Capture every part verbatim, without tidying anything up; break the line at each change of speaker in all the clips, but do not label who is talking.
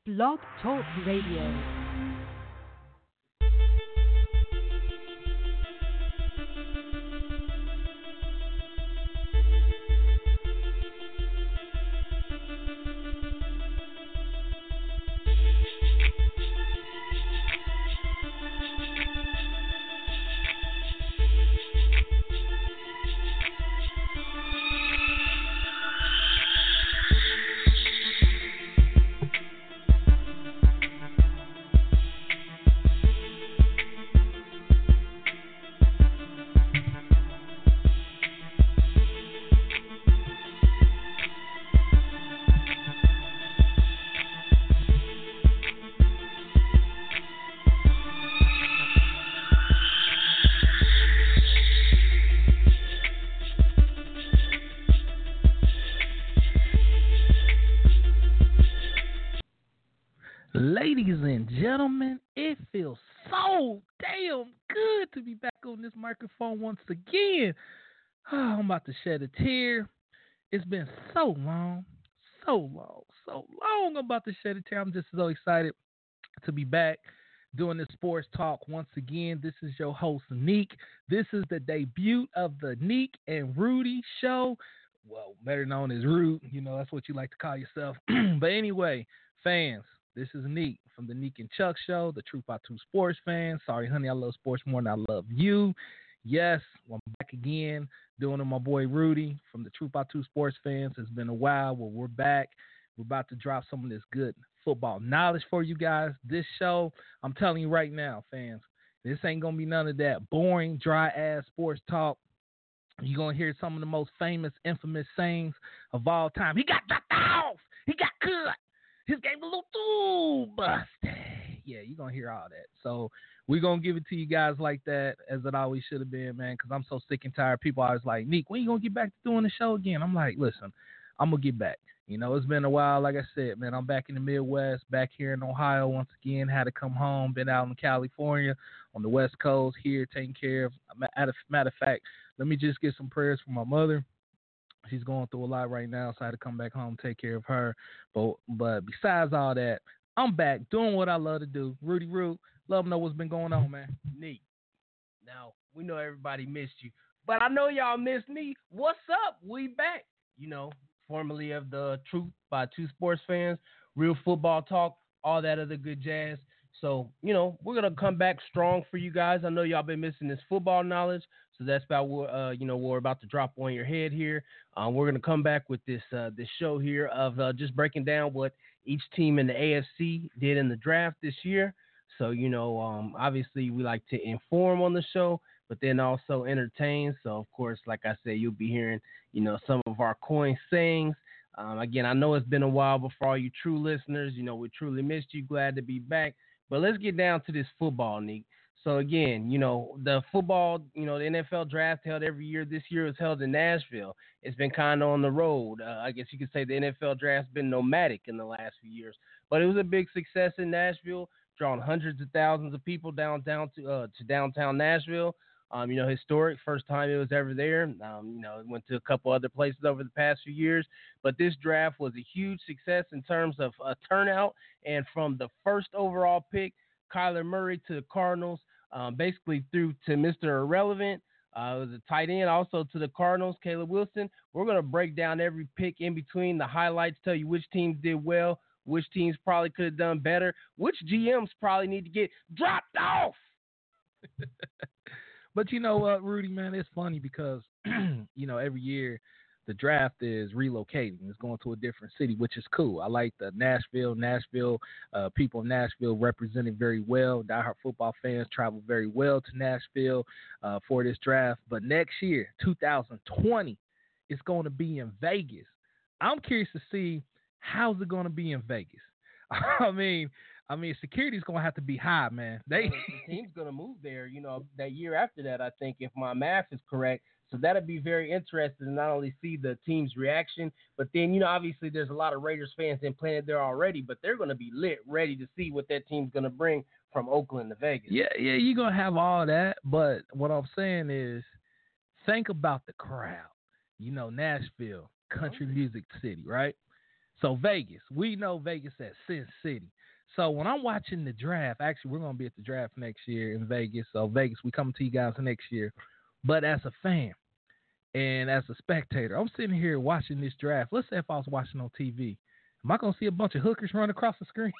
Blog Talk Radio.
Ladies and gentlemen, it feels so damn good to be back on this microphone once again. Oh, I'm about to shed a tear. It's been so long, so long, so long. I'm about to shed a tear. I'm just so excited to be back doing this sports talk once again. This is your host, Neek. This is the debut of the Neek and Rudy show. Well, better known as Rude. You know, that's what you like to call yourself. But anyway, fans, this is Neek from the Neek and Chuck show, the Truth by Two Sports fans. Sorry, honey, I love sports more than I love you. Yes, I'm back again doing it with my boy Rudy from the Truth by Two Sports fans. It's been a while. Well, we're back. We're about to drop some of this good football knowledge for you guys. This show, I'm telling you right now, fans, this ain't going to be none of that boring, dry-ass sports talk. You're going to hear some of the most famous, infamous sayings of all time. He got dropped off. He got cut. His game a little too busted. Yeah, you're going to hear all that. So we're going to give it to you guys like that, as it always should have been, man, because I'm so sick and tired. People always like, Neek, when you going to get back to doing the show again? I'm like, listen, I'm going to get back. You know, it's been a while. Like I said, man, I'm back in the Midwest, back here in Ohio once again. Had to come home. Been out in California on the West Coast here, taking care of. Matter of fact, let me just get some prayers for my mother. She's going through a lot right now, so I had to come back home, take care of her. But but besides all that, I'm back doing what I love to do. Rudy Root, love to know what's been going on, man.
Neat. Now, we know everybody missed you, but I know y'all missed me. What's up? We back. You know, formerly of the Truth by Two Sports fans, real football talk, all that other good jazz. So, you know, we're going to come back strong for you guys. I know y'all been missing this football knowledge, so that's about what, uh, you know, we're about to drop on your head here. Uh, we're going to come back with this uh, this show here of uh, just breaking down what each team in the A F C did in the draft this year. So, you know, um, obviously we like to inform on the show, but then also entertain. So, of course, like I said, you'll be hearing, you know, some of our coin sayings. Um, again, I know it's been a while, but for all you true listeners, you know, we truly missed you. Glad to be back. But let's get down to this football, Nick. So, again, you know, the football, you know, the N F L draft held every year. This year was held in Nashville. It's been kind of on the road. Uh, I guess you could say the N F L draft's been nomadic in the last few years. But it was a big success in Nashville, drawing hundreds of thousands of people downtown to uh, to downtown Nashville. Um, you know, historic, first time it was ever there. Um, you know, it went to a couple other places over the past few years. But this draft was a huge success in terms of uh, turnout. And from the first overall pick, Kyler Murray to the Cardinals, um, basically through to Mister Irrelevant, uh, it was a tight end also to the Cardinals, Caleb Wilson. We're going to break down every pick in between, the highlights, tell you which teams did well, which teams probably could have done better, which G Ms probably need to get dropped off.
But you know what, Rudy, man, it's funny because, you know, every year the draft is relocating. It's going to a different city, which is cool. I like the Nashville, Nashville, uh, people in Nashville represented very well. Diehard football fans travel very well to Nashville uh, for this draft. But next year, two thousand twenty, it's going to be in Vegas. I'm curious to see how's it going to be in Vegas. I mean, I mean, security's going to have to be high, man. They
the team's going to move there, you know, that year after that, I think, if my math is correct. So that'll be very interesting to not only see the team's reaction, but then, you know, obviously there's a lot of Raiders fans implanted there already, but they're going to be lit, ready to see what that team's going to bring from Oakland to Vegas.
Yeah, yeah, you're going to have all that. But what I'm saying is think about the crowd. You know, Nashville, country music city, right? So Vegas, we know Vegas at Sin City. So when I'm watching the draft, actually we're gonna be at the draft next year in Vegas. So Vegas, we coming to you guys next year. But as a fan and as a spectator, I'm sitting here watching this draft. Let's say if I was watching on T V, am I gonna see a bunch of hookers run across the screen?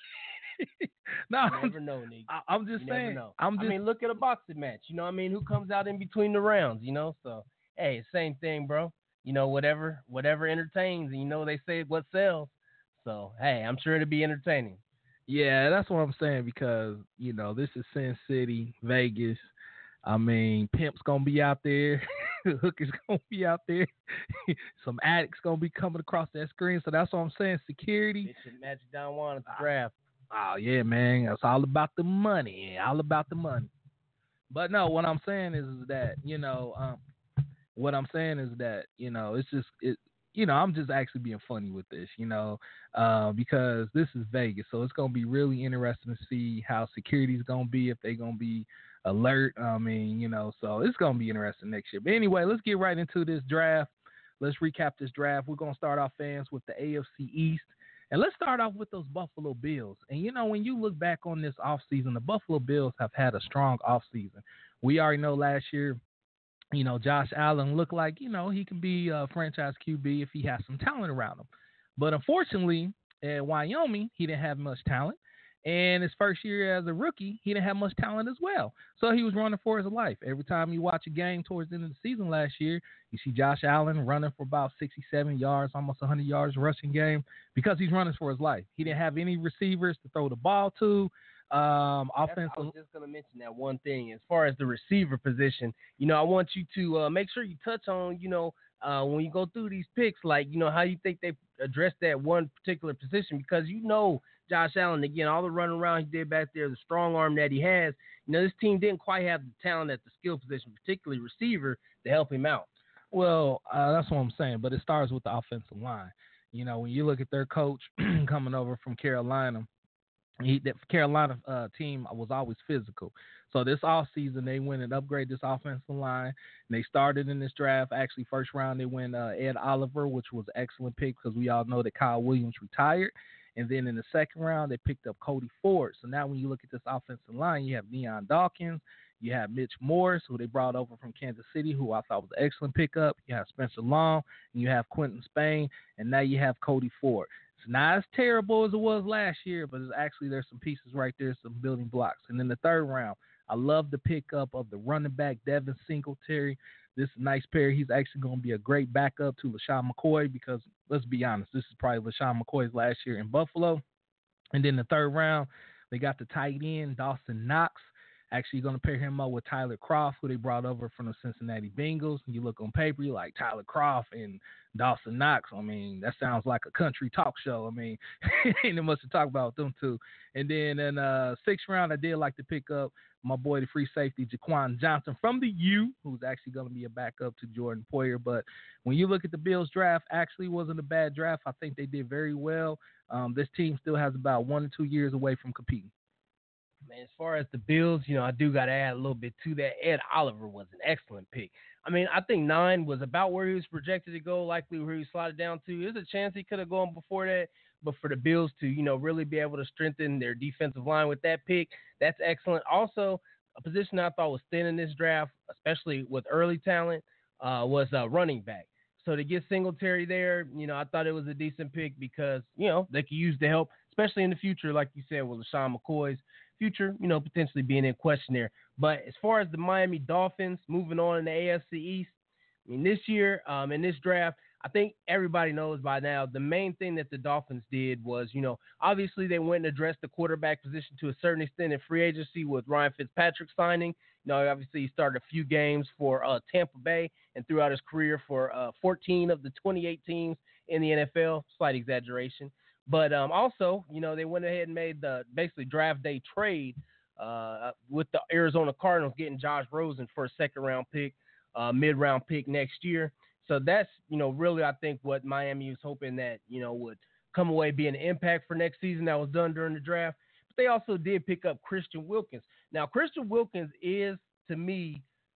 No,
you never know, Nick.
I, I'm just
you
saying.
Never know.
I'm just.
I mean, look at a boxing match. You know what I mean? Who comes out in between the rounds? You know, so hey, same thing, bro. You know, whatever, whatever entertains, and you know they say what sells. So hey, I'm sure it'll be entertaining.
Yeah, that's what I'm saying because you know this is Sin City, Vegas. I mean, pimp's gonna be out there, hookers gonna be out there, some addicts gonna be coming across that screen. So that's what I'm saying. Security.
Bishop Magic Don Juan at the draft.
Oh yeah, man, it's all about the money, all about the money. But no, what I'm saying is, is that you know, um, what I'm saying is that you know, it's just it. You know, I'm just actually being funny with this, you know, uh, because this is Vegas, so it's gonna be really interesting to see how security's gonna be, if they're gonna be alert. I mean, you know, so it's gonna be interesting next year. But anyway, let's get right into this draft. Let's recap this draft. We're gonna start off, fans, with the A F C East. And let's start off with those Buffalo Bills. And, you know, when you look back on this offseason, the Buffalo Bills have had a strong offseason. We already know last year, you know, Josh Allen looked like, you know, he can be a franchise Q B if he has some talent around him. But unfortunately, at Wyoming, he didn't have much talent. And his first year as a rookie, he didn't have much talent as well. So he was running for his life. Every time you watch a game towards the end of the season last year, you see Josh Allen running for about sixty-seven yards, almost one hundred yards rushing game because he's running for his life. He didn't have any receivers to throw the ball to. Um, offensive.
I was just going to mention that one thing. As far as the receiver position, you know, I want you to uh, make sure you touch on, you know, uh, when you go through these picks, like, you know, how you think they addressed that one particular position because, you know, Josh Allen, again, all the running around he did back there, the strong arm that he has, you know, this team didn't quite have the talent at the skill position, particularly receiver, to help him out.
Well, uh, that's what I'm saying, but it starts with the offensive line. You know, when you look at their coach coming over from Carolina, He, the Carolina uh, team was always physical. So this offseason, they went and upgraded this offensive line. And they started in this draft. Actually, first round, they went uh, Ed Oliver, which was an excellent pick because we all know that Kyle Williams retired. And then in the second round, they picked up Cody Ford. So now when you look at this offensive line, you have Deion Dawkins. You have Mitch Morse, who they brought over from Kansas City, who I thought was an excellent pickup. You have Spencer Long, and you have Quentin Spain, and now you have Cody Ford. It's not as terrible as it was last year, but it's actually there's some pieces right there, some building blocks. And in the third round, I love the pickup of the running back, Devin Singletary. This is a nice pair. He's actually going to be a great backup to LaShawn McCoy because, let's be honest, this is probably LaShawn McCoy's last year in Buffalo. And then the third round, they got the tight end, Dawson Knox. Actually going to pair him up with Tyler Kroft, who they brought over from the Cincinnati Bengals. You look on paper, you're like Tyler Kroft and Dawson Knox. I mean, that sounds like a country talk show. I mean, ain't much to talk about with them two. And then in uh, sixth round, I did like to pick up my boy, the free safety, Jaquan Johnson from the U, who's actually going to be a backup to Jordan Poyer. But when you look at the Bills draft, actually wasn't a bad draft. I think they did very well. Um, this team still has about one or two years away from competing.
Man, as far as the Bills, you know, I do got to add a little bit to that. Ed Oliver was an excellent pick. I mean, I think nine was about where he was projected to go, likely where he slotted down to. There's a chance he could have gone before that, but for the Bills to, you know, really be able to strengthen their defensive line with that pick, that's excellent. Also, a position I thought was thin in this draft, especially with early talent, uh, was uh, running back. So to get Singletary there, you know, I thought it was a decent pick because, you know, they could use the help, especially in the future, like you said, with LaShawn McCoy's future, you know, potentially being in question there. But as far as the Miami Dolphins moving on in the A F C East, I mean, this year um, in this draft, I think everybody knows by now the main thing that the Dolphins did was, you know, obviously they went and addressed the quarterback position to a certain extent in free agency with Ryan Fitzpatrick signing. You know, obviously he started a few games for uh, Tampa Bay and throughout his career for uh, fourteen of the twenty-eight teams in the N F L. Slight exaggeration. But um, also, you know, they went ahead and made the basically draft day trade uh, with the Arizona Cardinals getting Josh Rosen for a second round pick, uh, mid round pick next year. So that's, you know, really, I think what Miami was hoping that, you know, would come away being an impact for next season that was done during the draft. But they also did pick up Christian Wilkins. Now, Christian Wilkins is, to me,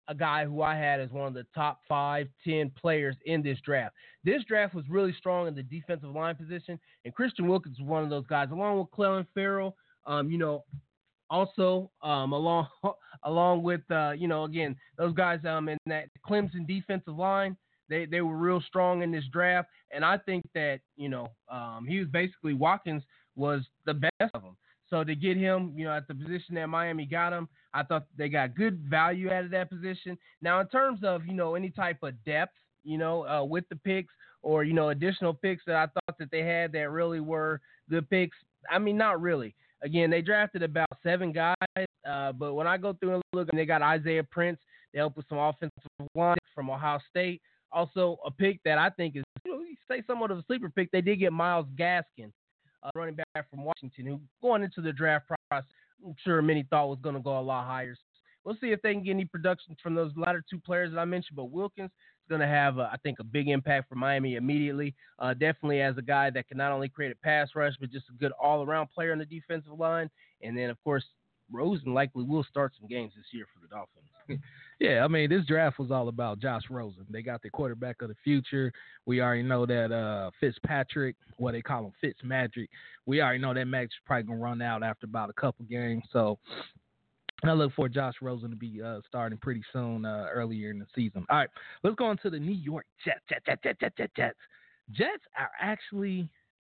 a guy who I had as one of the top five, ten players in this draft. This draft was really strong in the defensive line position, and Christian Wilkins was one of those guys, along with Clelin Ferrell. Um, you know, also um, along along with uh, you know, again, those guys um, in that Clemson defensive line. They they were real strong in this draft, and I think that, you know, um, he was basically Watkins was the best of them. So to get him, you know, at the position that Miami got him, I thought they got good value out of that position. Now, in terms of, you know, any type of depth, you know, uh, with the picks or, you know, additional picks that I thought that they had that really were good picks, I mean, not really. Again, they drafted about seven guys, uh, but when I go through and look, they got Isaiah Prince. They helped with some offensive line from Ohio State. Also, a pick that I think is, you know, you say somewhat of a sleeper pick. They did get Myles Gaskin, uh, running back from Washington, who going into the draft process, I'm sure many thought was going to go a lot higher. We'll see if they can get any production from those latter two players that I mentioned. But Wilkins is going to have, uh, I think, a big impact for Miami immediately. Uh, definitely as a guy that can not only create a pass rush, but just a good all-around player on the defensive line. And then, of course, Rosen likely will start some games this year for the Dolphins.
Yeah, I mean, this draft was all about Josh Rosen. They got the quarterback of the future. We already know that uh, Fitzpatrick, what they call him, Fitzmagic, we already know that magic's probably going to run out after about a couple games. So I look for Josh Rosen to be uh, starting pretty soon, uh, earlier in the season. All right, let's go on to the New York Jets. Jets, Jets, Jets, Jets, Jets, Jets. Jets are actually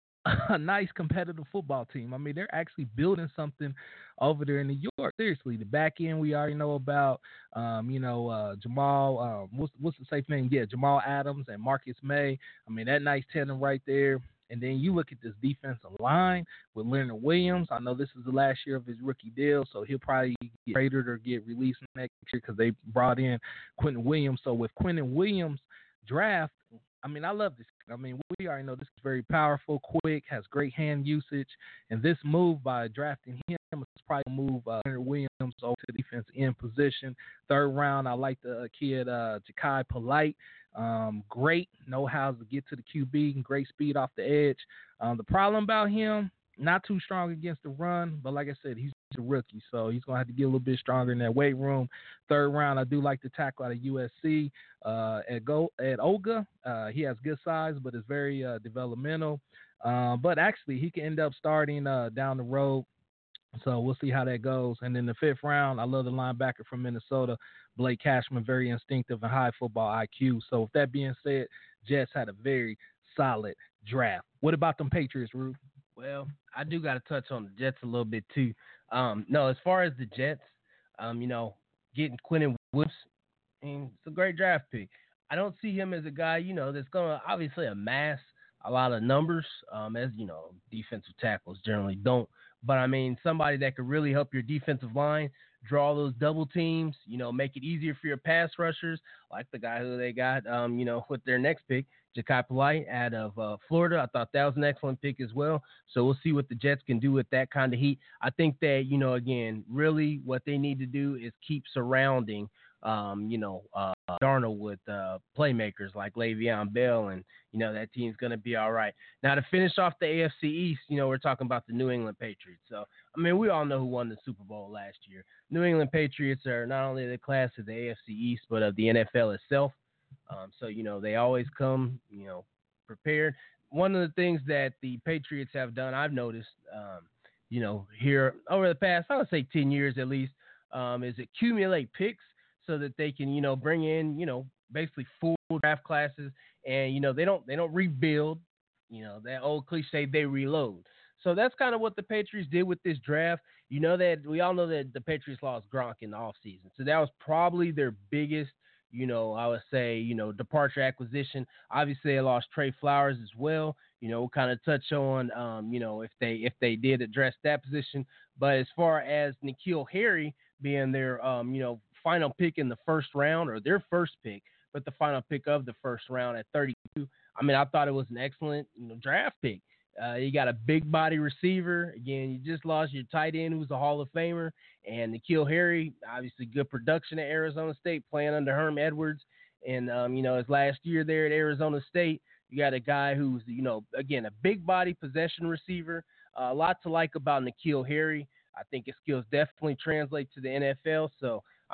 a nice competitive football team. I mean, they're actually building something over there in New York. Seriously, the back end we already know about. Um, you know, uh, Jamal. Um, what's what's the safe name? Yeah, Jamal Adams and Marcus May. I mean, that nice tandem right there. And then you look at this defensive line with Leonard Williams. I know this is the last year of his rookie deal, so he'll probably get traded or get released next year because they brought in Quentin Williams. So with Quentin Williams' draft, I mean, I love this. I mean, we already know this is very powerful, quick, has great hand usage, and this move by drafting him is probably a move uh, Leonard Williams over to the defense end position. Third round, I like the uh, kid uh, Jachai Polite. Um, great, know how to get to the Q B, great speed off the edge. Um, the problem about him, not too strong against the run, but like I said, he's a rookie, so he's going to have to get a little bit stronger in that weight room. Third round, I do like the tackle out of U S C. Uh, at Go at Olga, uh, he has good size, but is very uh, developmental. Uh, but actually, he can end up starting uh, down the road. So we'll see how that goes. And then the fifth round, I love the linebacker from Minnesota, Blake Cashman, very instinctive and high football I Q. So with that being said, Jets had a very solid draft. What about them Patriots, Rube?
Well, I do got to touch on the Jets a little bit too. Um, no, as far as the Jets, um, you know, getting Quentin Williams, I mean, it's a great draft pick. I don't see him as a guy, you know, that's going to obviously amass a lot of numbers, um, as, you know, defensive tackles generally don't. But, I mean, somebody that could really help your defensive line, draw those double teams, you know, make it easier for your pass rushers, like the guy who they got, um, you know, with their next pick, Jachai Polite out of uh, Florida. I thought that was an excellent pick as well. So we'll see what the Jets can do with that kind of heat. I think that, you know, again, really what they need to do is keep surrounding, um, you know, uh, Darnold with uh, playmakers like Le'Veon Bell, and, you know, that team's going to be all right. Now, to finish off the A F C East, you know, we're talking about the New England Patriots. So, I mean, we all know who won the Super Bowl last year. New England Patriots are not only the class of the A F C East, but of the N F L itself. Um, so, you know, they always come, you know, prepared. One of the things that the Patriots have done, I've noticed, um, you know, here over the past, I would say ten years at least, um, is accumulate picks so that they can, you know, bring in, you know, basically full draft classes, and, you know, they don't they don't rebuild, you know, that old cliche, they reload. So that's kind of what the Patriots did with this draft. You know that we all know that the Patriots lost Gronk in the offseason. So that was probably their biggest, you know, I would say, you know, departure acquisition. Obviously, they lost Trey Flowers as well. You know, we'll kind of touch on, um, you know, if they if they did address that position. But as far as N'Keal Harry being their, um, you know, final pick in the first round, or their first pick, but the final pick of the first round at thirty-two, I mean, I thought it was an excellent, you know, draft pick. Uh, you got a big body receiver. Again, you just lost your tight end, who's a Hall of Famer, and N'Keal Harry, obviously good production at Arizona State, playing under Herm Edwards. And, um, you know, his last year there at Arizona State, you got a guy who's, you know, again, a big body possession receiver. Uh, a lot to like about N'Keal Harry. I think his skills definitely translate to the N F L. So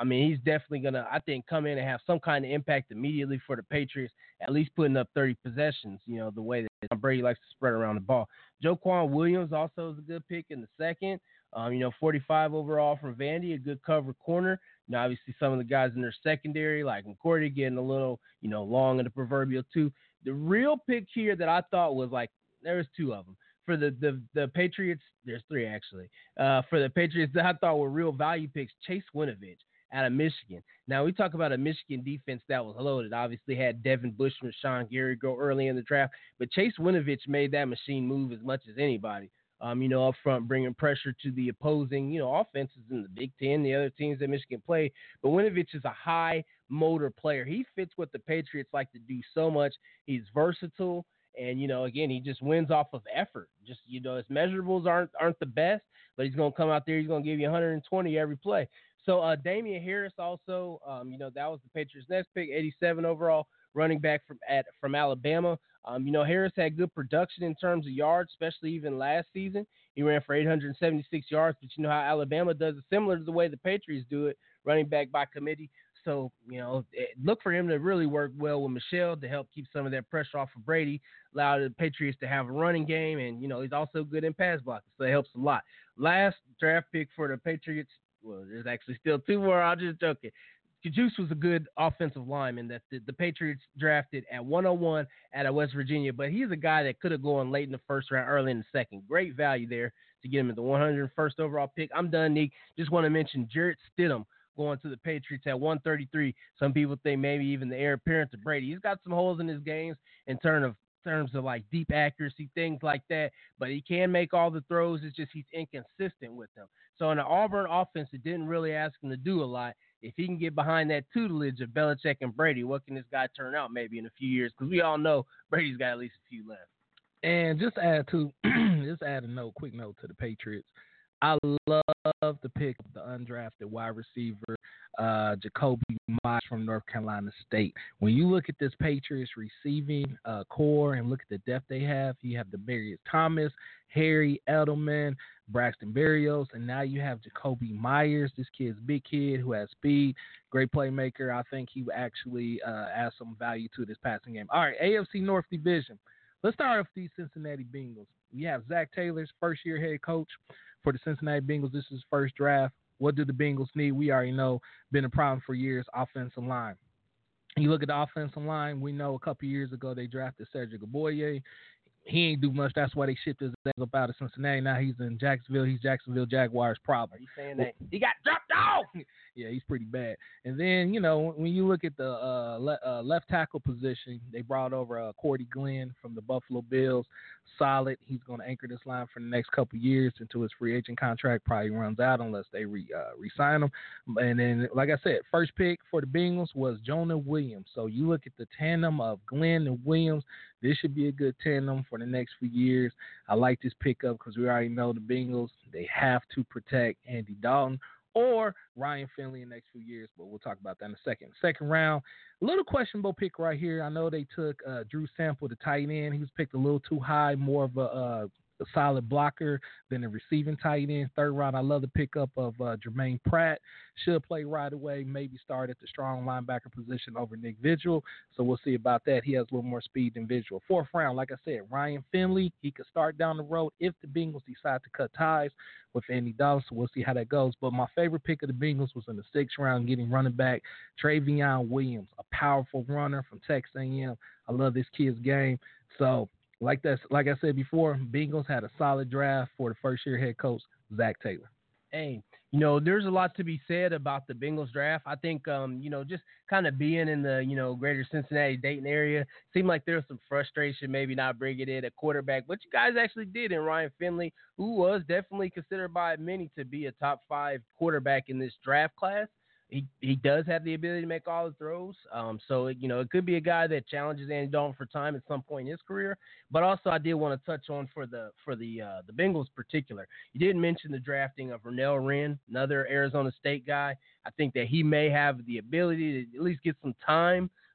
I mean, he's definitely going to, I think, come in and have some kind of impact immediately for the Patriots, at least putting up thirty possessions, you know, the way that Tom Brady likes to spread around the ball. Joequan Williams also is a good pick in the second. Um, you know, forty-five overall from Vandy, a good cover corner. You know, obviously some of the guys in their secondary, like McCourty, getting a little, you know, long in the proverbial tooth. The real pick here that I thought was like, there was two of them. For the, the, the Patriots, there's three actually. Uh, for the Patriots that I thought were real value picks, Chase Winovich out of Michigan. Now, we talk about a Michigan defense that was loaded. Obviously had Devin Bushman, Sean Gary go early in the draft, but Chase Winovich made that machine move as much as anybody. Um, you know, up front, bringing pressure to the opposing, you know, offenses in the Big Ten, the other teams that Michigan play. But Winovich is a high motor player. He fits what the Patriots like to do so much. He's versatile. And, you know, again, he just wins off of effort. Just, you know, his measurables aren't aren't the best, but he's going to come out there. He's going to give you one hundred twenty every play. So uh, Damian Harris also, um, you know, that was the Patriots' next pick, eighty-seven overall, running back from at from Alabama. Um, you know, Harris had good production in terms of yards, especially even last season. He ran for eight hundred seventy-six yards, but you know how Alabama does it, similar to the way the Patriots do it, running back by committee. So, you know, look for him to really work well with Michelle to help keep some of that pressure off of Brady, allow the Patriots to have a running game, and, you know, he's also good in pass blocking, so it helps a lot. Last draft pick for the Patriots, well, there's actually still two more. I'm just joking. Juice was a good offensive lineman that the, the Patriots drafted at one oh one out of West Virginia, but he's a guy that could have gone late in the first round, early in the second. Great value there to get him at the one hundred first overall pick. I'm done, Nick. Just want to mention Jarrett Stidham going to the Patriots at one thirty-three. Some people think maybe even the heir apparent to Brady. He's got some holes in his games in terms of terms of like deep accuracy, things like that, but he can make all the throws. It's just he's inconsistent with them. So in the Auburn offense, it didn't really ask him to do a lot. If he can get behind that tutelage of Belichick and Brady, what can this guy turn out maybe in a few years? Because we all know Brady's got at least a few left.
And just add to just add a note, quick note to the Patriots. I love the pick of the undrafted wide receiver, uh, Jacoby Myers from North Carolina State. When you look at this Patriots receiving uh, core and look at the depth they have, you have Demaryius Thomas, Harry Edelman, Braxton Berrios, and now you have Jacoby Myers. This kid's a big kid who has speed, great playmaker. I think he actually uh, adds some value to this passing game. All right, A F C North Division. Let's start off with the Cincinnati Bengals. We have Zach Taylor's first-year head coach for the Cincinnati Bengals. This is his first draft. What do the Bengals need? We already know, been a problem for years, offensive line. You look at the offensive line, we know a couple years ago they drafted Cedric Aboye. He ain't do much. That's why they shipped his ass up out of Cincinnati. Now he's in Jacksonville. He's Jacksonville Jaguars problem.
Are you saying that he got dropped off?
Yeah, he's pretty bad. And then, you know, when you look at the uh, le- uh, left tackle position, they brought over uh, Cordy Glenn from the Buffalo Bills. Solid. He's going to anchor this line for the next couple years until his free agent contract probably runs out unless they re, uh, re-sign him. And then, like I said, first pick for the Bengals was Jonah Williams. So you look at the tandem of Glenn and Williams, this should be a good tandem for the next few years. I like this pickup because we already know the Bengals, they have to protect Andy Dalton or Ryan Finley in the next few years, but we'll talk about that in a second. Second round, a little questionable pick right here. I know they took uh, Drew Sample, the tight end. He was picked a little too high, more of a, uh, a solid blocker than a receiving tight end. Third round, I love the pickup of uh, Jermaine Pratt. Should play right away, maybe start at the strong linebacker position over Nick Vigil. So we'll see about that. He has a little more speed than Vigil. Fourth round, like I said, Ryan Finley. He could start down the road if the Bengals decide to cut ties with Andy Dalton. So we'll see how that goes. But my favorite pick of the Bengals was in the sixth round, getting running back Travion Williams, a powerful runner from Texas A and M. I love this kid's game. So like that, like I said before, Bengals had a solid draft for the first-year head coach, Zach Taylor.
Hey, you know, there's a lot to be said about the Bengals draft. I think, um, you know, just kind of being in the, you know, greater Cincinnati, Dayton area, seemed like there was some frustration maybe not bringing in a quarterback. But you guys actually did in Ryan Finley, who was definitely considered by many to be a top five quarterback in this draft class. He he does have the ability to make all the throws. Um, so, you know, it could be a guy that challenges Andy Dalton for time at some point in his career. But also I did want to touch on for the for the uh, the Bengals particular. You did mention the drafting of Renell Wren, another Arizona State guy. I think that he may have the ability to at least get some time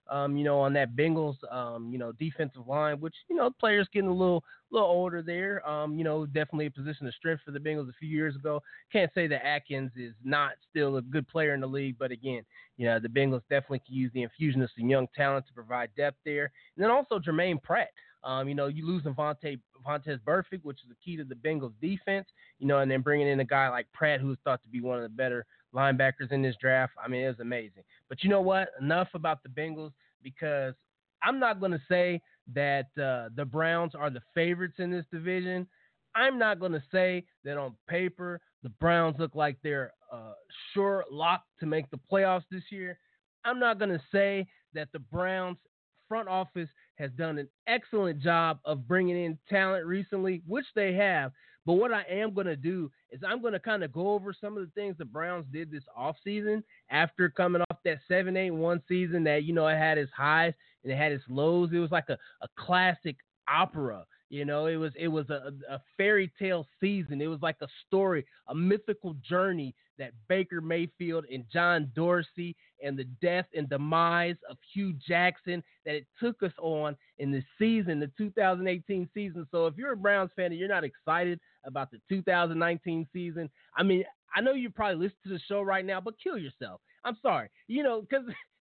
um, you know, on that Bengals, um, you know, defensive line, which, you know, players getting a little little older there. Um, you know, definitely a position of strength for the Bengals a few years ago. Can't say that Atkins is not still a good player in the league, but again, you know, the Bengals definitely can use the infusion of some young talent to provide depth there. And then also Jermaine Pratt. Um, you know, you lose Vontae, Vontaze Burfict, which is the key to the Bengals defense, you know, and then bringing in a guy like Pratt, who's thought to be one of the better linebackers in this draft. I mean, it was amazing. But you know what? Enough about the Bengals, because I'm not going to say that uh, the Browns are the favorites in this division. I'm not going to say that on paper the Browns look like they're uh, sure locked to make the playoffs this year. I'm not going to say that the Browns front office has done an excellent job of bringing in talent recently, which they have. But what I am going to do is I'm going to kind of go over some of the things the Browns did this offseason after coming off that seven eight one season that, you know, it had its highs and it had its lows. It was like a, a classic opera. You know, it was it was a, a fairy tale season. It was like a story, a mythical journey that Baker Mayfield and John Dorsey and the death and demise of Hugh Jackson that it took us on in the season, the two thousand eighteen season. So if you're a Browns fan and you're not excited about the two thousand nineteen season, I mean, I know you probably listen to the show right now, but kill yourself. I'm sorry. You know, because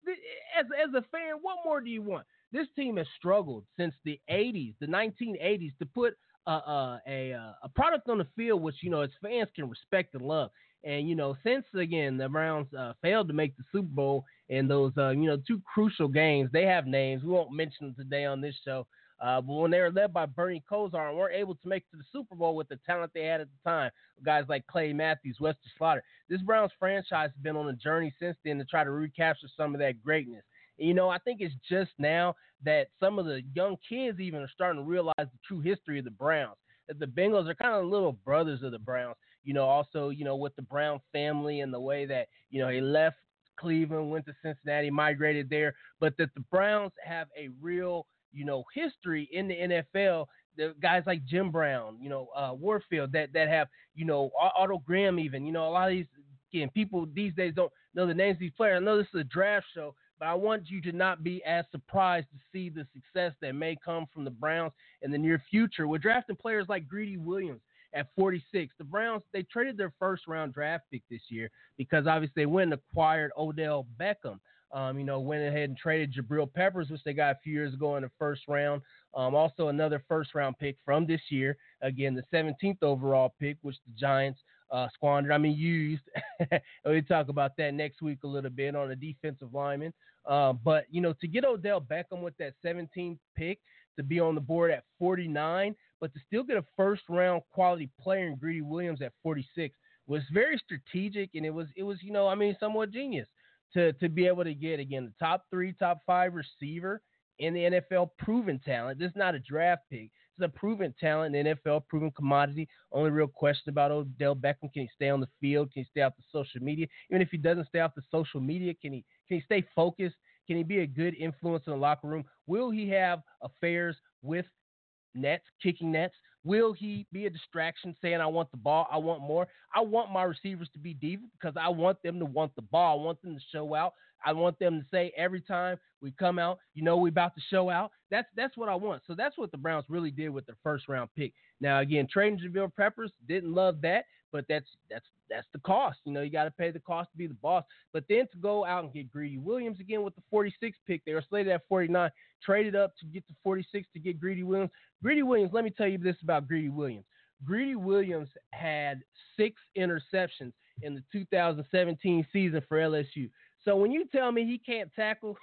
as, as a fan, what more do you want? This team has struggled since the eighties, the nineteen eighties, to put uh, uh, a a product on the field which, you know, its fans can respect and love. And, you know, since, again, the Browns uh, failed to make the Super Bowl in those, uh, you know, two crucial games, they have names. We won't mention them today on this show. Uh, but when they were led by Bernie Kosar and weren't able to make it to the Super Bowl with the talent they had at the time, guys like Clay Matthews, Wester Slaughter, this Browns franchise has been on a journey since then to try to recapture some of that greatness. You know, I think it's just now that some of the young kids even are starting to realize the true history of the Browns, that the Bengals are kind of little brothers of the Browns. You know, also, you know, with the Brown family and the way that, you know, he left Cleveland, went to Cincinnati, migrated there, but that the Browns have a real, you know, history in the N F L. The guys like Jim Brown, you know, uh, Warfield, that that have, you know, Otto Graham even, you know, a lot of these, again, people these days don't know the names of these players. I know this is a draft show, but I want you to not be as surprised to see the success that may come from the Browns in the near future. We're drafting players like Greedy Williams at forty-six. The Browns, they traded their first-round draft pick this year because obviously they went and acquired Odell Beckham. Um, you know, went ahead and traded Jabril Peppers, which they got a few years ago in the first round. Um, also another first-round pick from this year. Again, the seventeenth overall pick, which the Giants uh, squandered. I mean, used. We'll talk about that next week a little bit on a defensive lineman. Uh, but, you know, to get Odell Beckham with that seventeenth pick, to be on the board at forty-nine, but to still get a first-round quality player in Greedy Williams at forty-six was very strategic, and it was, it was, you know, I mean, somewhat genius to to be able to get, again, the top three, top five receiver in the N F L, proven talent. This is not a draft pick. It's a proven talent in the N F L, proven commodity. Only real question about Odell Beckham, can he stay on the field? Can he stay off the social media? Even if he doesn't stay off the social media, can he can he stay focused? Can he be a good influence in the locker room? Will he have affairs with nets, kicking nets? Will he be a distraction saying, I want the ball, I want more? I want my receivers to be deep because I want them to want the ball. I want them to show out. I want them to say every time we come out, you know, we about to show out. That's that's what I want. So that's what the Browns really did with their first round pick. Now, again, trading Jabril Peppers, didn't love that, but that's that's that's the cost. You know, you got to pay the cost to be the boss. But then to go out and get Greedy Williams again with the forty-sixth pick, they were slated at forty-nine, traded up to get to forty-six to get Greedy Williams. Greedy Williams, let me tell you this about Greedy Williams. Greedy Williams had six interceptions in the two thousand seventeen season for L S U. So when you tell me he can't tackle,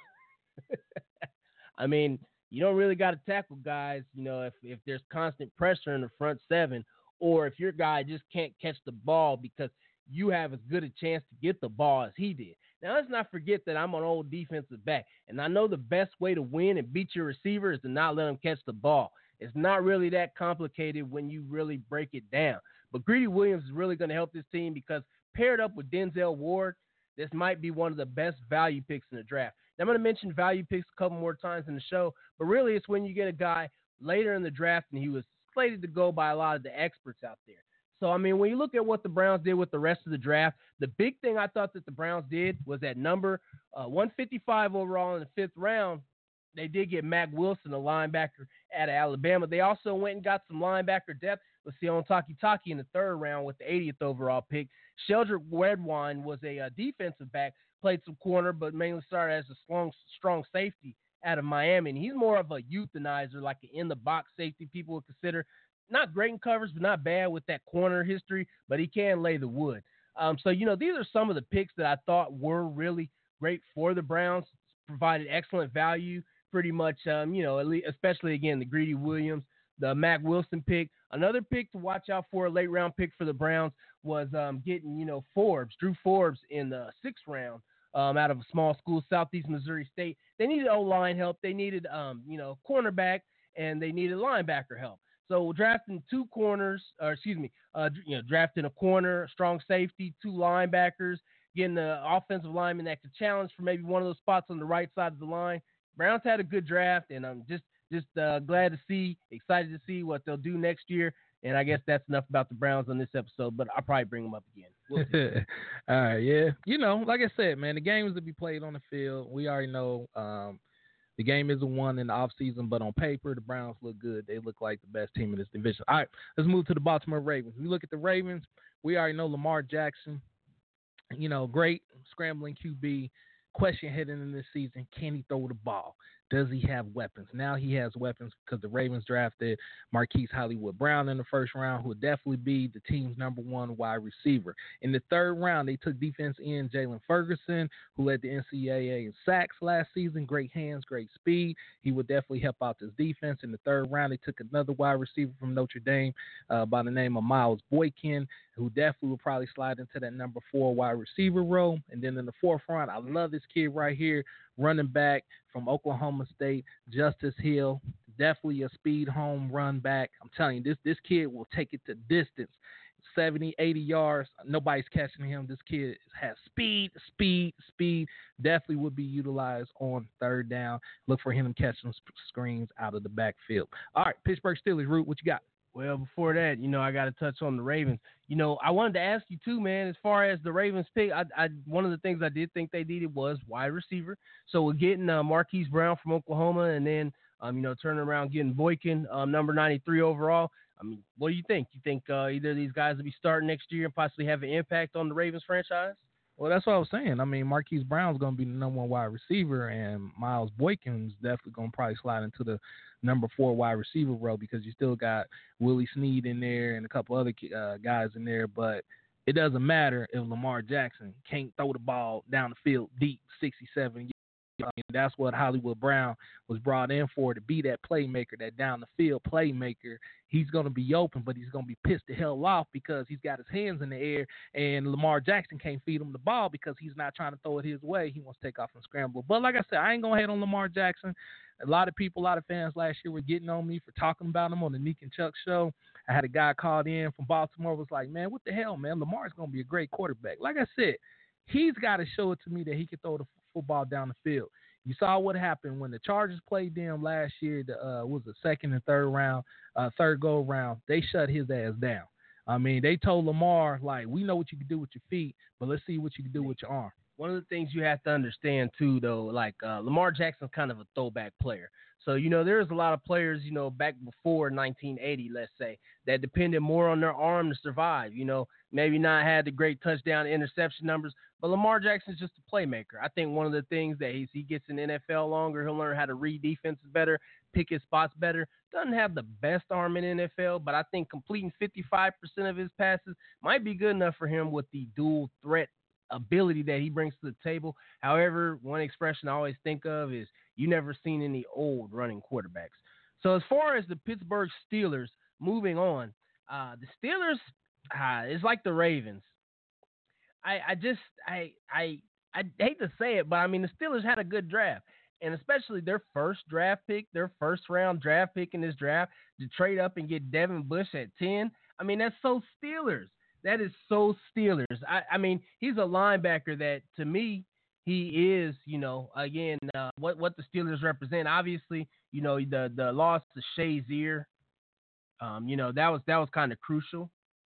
I mean, you don't really got to tackle guys, you know, if, if there's constant pressure in the front seven, or if your guy just can't catch the ball because you have as good a chance to get the ball as he did. Now, let's not forget that I'm an old defensive back, and I know the best way to win and beat your receiver is to not let him catch the ball. It's not really that complicated when you really break it down. But Greedy Williams is really going to help this team because paired up with Denzel Ward, this might be one of the best value picks in the draft. Now, I'm going to mention value picks a couple more times in the show, but really it's when you get a guy later in the draft, and he was slated to go by a lot of the experts out there. So, I mean, when you look at what the Browns did with the rest of the draft, the big thing I thought that the Browns did was at number uh, one fifty-five overall in the fifth round, they did get Mack Wilson, a linebacker out of Alabama. They also went and got some linebacker depth with Sion Takitaki in the third round with the eightieth overall pick. Sheldrick Redwine was a uh, defensive back, played some corner, but mainly started as a strong, strong safety out of Miami. And he's more of a euthanizer, like an in-the-box safety people would consider. Not great in covers, but not bad with that corner history, but he can lay the wood. Um, so, you know, these are some of the picks that I thought were really great for the Browns, provided excellent value, pretty much, um, you know, at least, especially, again, the Greedy Williams, the Mack Wilson pick. Another pick to watch out for, a late-round pick for the Browns, was um, getting, you know, Forbes, Drew Forbes in the sixth round um, out of a small school, Southeast Missouri State. They needed O-line help. They needed, um, you know, cornerback, and they needed linebacker help. So drafting two corners, or excuse me, uh, you know, drafting a corner, a strong safety, two linebackers, getting the offensive lineman that could challenge for maybe one of those spots on the right side of the line. Browns had a good draft, and I'm just just uh, glad to see, excited to see what they'll do next year. And I guess that's enough about the Browns on this episode, but I'll probably bring them up again. We'll
All right, yeah. You know, like I said, man, the games that be played on the field, we already know um, the game isn't won in the offseason, but on paper, the Browns look good. They look like the best team in this division. All right, let's move to the Baltimore Ravens. We look at the Ravens. We already know Lamar Jackson, you know, great scrambling Q B. Question heading in this season, can he throw the ball? Does he have weapons? Now he has weapons because the Ravens drafted Marquise Hollywood Brown in the first round, who would definitely be the team's number one wide receiver. In the third round, they took defense end Jalen Ferguson, who led the N C double A in sacks last season. Great hands, great speed. He would definitely help out this defense. In the third round, they took another wide receiver from Notre Dame uh, by the name of Miles Boykin, who definitely will probably slide into that number four wide receiver role. And then in the fourth round, I love this kid right here, running back from Oklahoma State, Justice Hill. Definitely a speed home run back. I'm telling you, this this kid will take it to distance. seventy, eighty yards. Nobody's catching him. This kid has speed, speed, speed. Definitely would be utilized on third down. Look for him to catch some screens out of the backfield. All right, Pittsburgh Steelers, Root, what you got?
Well, before that, you know, I got to touch on the Ravens. You know, I wanted to ask you too, man, as far as the Ravens pick, I, I one of the things I did think they needed was wide receiver. So we're getting uh, Marquise Brown from Oklahoma, and then, um, you know, turning around getting Boykin, um, number ninety-three overall. I mean, what do you think? You think uh, either of these guys will be starting next year and possibly have an impact on the Ravens franchise?
Well, that's what I was saying. I mean, Marquise Brown's going to be the number one wide receiver, and Miles Boykin's definitely going to probably slide into the number four wide receiver role because you still got Willie Snead in there and a couple other uh, guys in there. But it doesn't matter if Lamar Jackson can't throw the ball down the field deep, sixty-seven. I mean, that's what Hollywood Brown was brought in for, to be that playmaker, that down the field playmaker. He's going to be open, but he's going to be pissed the hell off because he's got his hands in the air, and Lamar Jackson can't feed him the ball because he's not trying to throw it his way. He wants to take off and scramble. But like I said, I ain't going to hate on Lamar Jackson. A lot of people, a lot of fans last year were getting on me for talking about him on the Neek and Chuck show. I had a guy called in from Baltimore, was like, man, what the hell, man? Lamar's going to be a great quarterback. Like I said, he's got to show it to me that he can throw the football down the field. You saw what happened when the Chargers played them last year. The uh, was the second and third round, uh, third go round. They shut his ass down. I mean, they told Lamar, like, we know what you can do with your feet, but let's see what you can do with your arm.
One of the things you have to understand too, though, like uh, Lamar Jackson's kind of a throwback player. So, you know, there's a lot of players, you know, back before nineteen eighty, let's say, that depended more on their arm to survive. You know, maybe not had the great touchdown interception numbers, but Lamar Jackson's just a playmaker. I think one of the things that he's, he gets in the N F L longer, he'll learn how to read defenses better, pick his spots better. Doesn't have the best arm in the N F L, but I think completing fifty-five percent of his passes might be good enough for him with the dual threat ability that he brings to the table. However, one expression I always think of is you never seen any old running quarterbacks. So as far as the Pittsburgh Steelers, moving on, uh, the Steelers, uh, it's like the Ravens. I, I just, I, I, I hate to say it, but I mean, the Steelers had a good draft, and especially their first draft pick, their first round draft pick in this draft, to trade up and get Devin Bush at ten. I mean, that's so Steelers. That is so Steelers. I, I mean, he's a linebacker that, to me, he is, you know, again, uh, what, what the Steelers represent. Obviously, you know, the the loss to Shazier, um, you know, that was that was kind of crucial.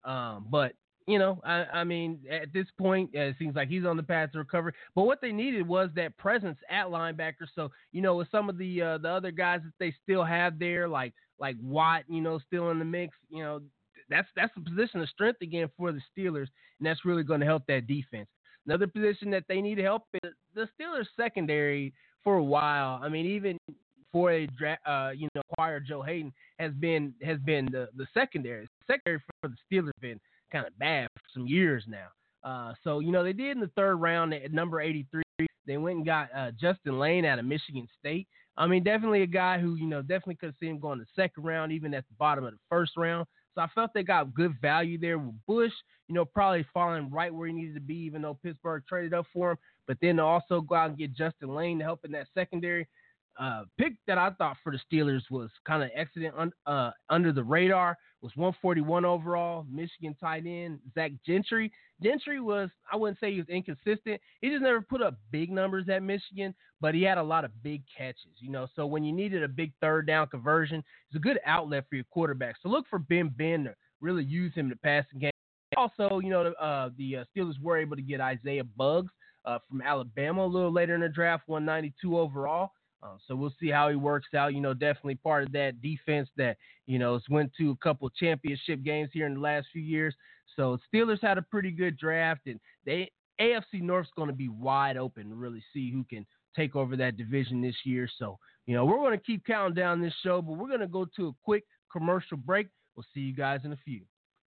Um, but you know, I, I mean, at this point, uh, it seems like he's on the path to recovery. But what they needed was that presence at linebacker. So, you know, with some of the uh, the other guys that they still have there, like like Watt, you know, still in the mix, you know, that's that's a position of strength again for the Steelers, and that's really going to help that defense. Another position that they need help is the Steelers secondary for a while. I mean, even for a dra- uh, you know, acquire Joe Hayden has been has been the the secondary. Secondary for the Steelers has been kind of bad for some years now. Uh, so, you know, they did in the third round at number eighty-three. They went and got uh, Justin Lane out of Michigan State. I mean, definitely a guy who, you know, definitely could see him going the second round, even at the bottom of the first round. So I felt they got good value there with Bush, you know, probably falling right where he needed to be, even though Pittsburgh traded up for him. But then to also go out and get Justin Lane to help in that secondary. Uh, pick that I thought for the Steelers was kind of exiting un, uh, under the radar was one forty-one overall, Michigan tight end, Zach Gentry. Gentry was, I wouldn't say he was inconsistent. He just never put up big numbers at Michigan, but he had a lot of big catches, you know. So when you needed a big third down conversion, it's a good outlet for your quarterback. So look for Ben Ben to really use him to pass the game. Also, you know, uh, the uh, Steelers were able to get Isaiah Buggs uh, from Alabama a little later in the draft, one ninety-two overall. Uh, so we'll see how he works out. You know, definitely part of that defense that, you know, has went to a couple of championship games here in the last few years. So Steelers had a pretty good draft, and they A F C North's going to be wide open to really see who can take over that division this year. So, you know, we're going to keep counting down this show, but we're going to go to a quick commercial break. We'll see you guys in a few.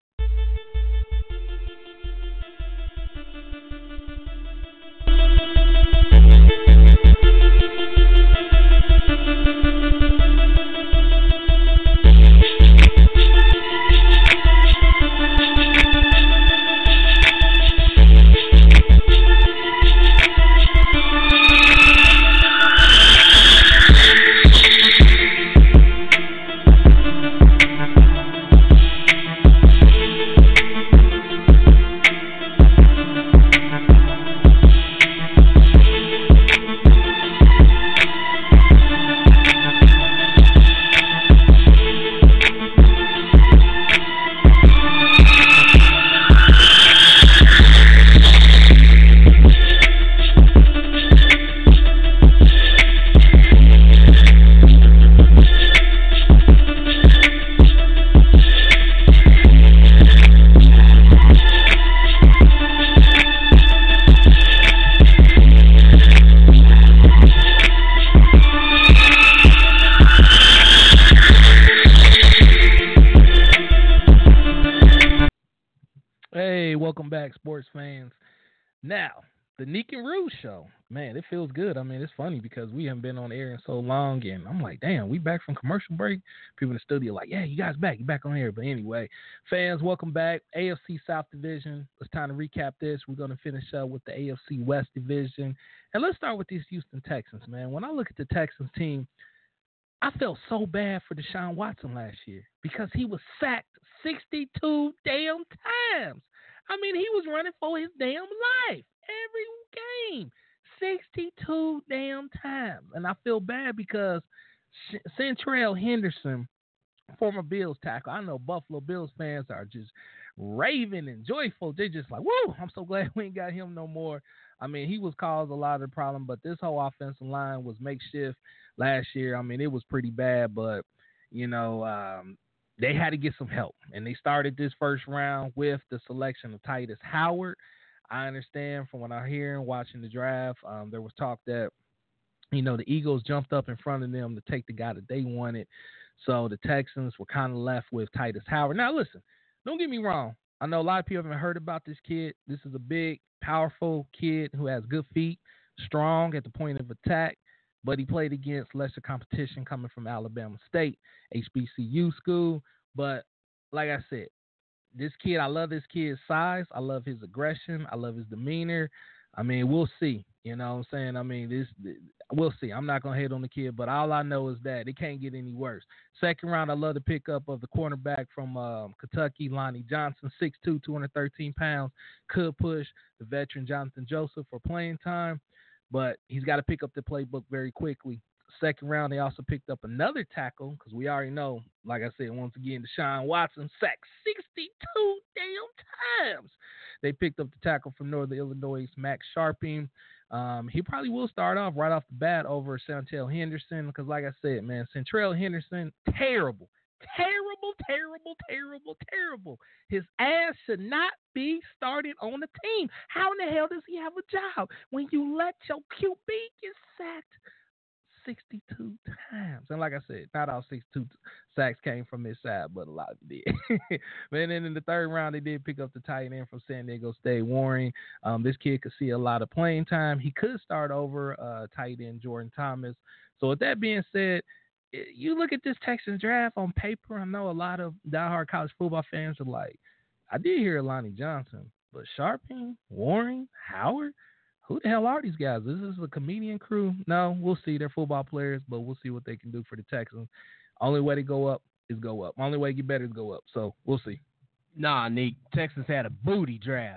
Welcome back, sports fans. Now, the Neek and Rue show, man, it feels good. I mean, it's funny because we haven't been on air in so long, and I'm like, damn, we back from commercial break. People in the studio are like, yeah, you guys back. You back on air. But anyway, fans, welcome back. A F C South Division. It's time to recap this. We're going to finish up with the A F C West Division. And let's start with these Houston Texans, man. When I look at the Texans team, I felt so bad for Deshaun Watson last year because he was sacked sixty-two damn times. I mean, he was running for his damn life every game, sixty-two damn times. And I feel bad because Centrell Henderson, former Bills tackle, I know Buffalo Bills fans are just raving and joyful. They're just like, woo, I'm so glad we ain't got him no more. I mean, he was caused a lot of the problem, but this whole offensive line was makeshift last year. I mean, it was pretty bad, but, you know, um, they had to get some help, and they started this first round with the selection of Titus Howard. I understand from what I hear and watching the draft, um, there was talk that, you know, the Eagles jumped up in front of them to take the guy that they wanted. So the Texans were kind of left with Titus Howard. Now, listen, don't get me wrong. I know a lot of people haven't heard about this kid. This is a big, powerful kid who has good feet, strong at the point of attack. But he played against lesser competition coming from Alabama State, H B C U school. But like I said, this kid, I love this kid's size. I love his aggression. I love his demeanor. I mean, we'll see. You know what I'm saying? I mean, this, we'll see. I'm not going to hate on the kid, but all I know is that it can't get any worse. Second round, I love the pickup of the cornerback from um, Kentucky, Lonnie Johnson, six two, two hundred thirteen pounds, could push the veteran Jonathan Joseph for playing time. But he's got to pick up the playbook very quickly. Second round, they also picked up another tackle because we already know, like I said, once again, Deshaun Watson sacked sixty-two times. They picked up the tackle from Northern Illinois, Max Sharping. Um, he probably will start off right off the bat over Centrell Henderson because, like I said, man, Centrell Henderson, terrible. Terrible, terrible, terrible, terrible. His ass should not be started on the team. How in the hell does he have a job when you let your Q B get sacked sixty-two times? And like I said, not all sixty-two sacks came from his side, but a lot of it did. And then in the third round, they did pick up the tight end from San Diego State, Warren. Um, this kid could see a lot of playing time. He could start over uh, tight end Jordan Thomas. So with that being said, you look at this Texans draft on paper, I know a lot of diehard college football fans are like, I did hear Lonnie Johnson, but Sharping, Warren, Howard, who the hell are these guys? This is a comedian crew? No, we'll see. They're football players, but we'll see what they can do for the Texans. Only way to go up is go up. Only way to get better is go up. So we'll see.
Nah, Nick, Texas had a booty draft.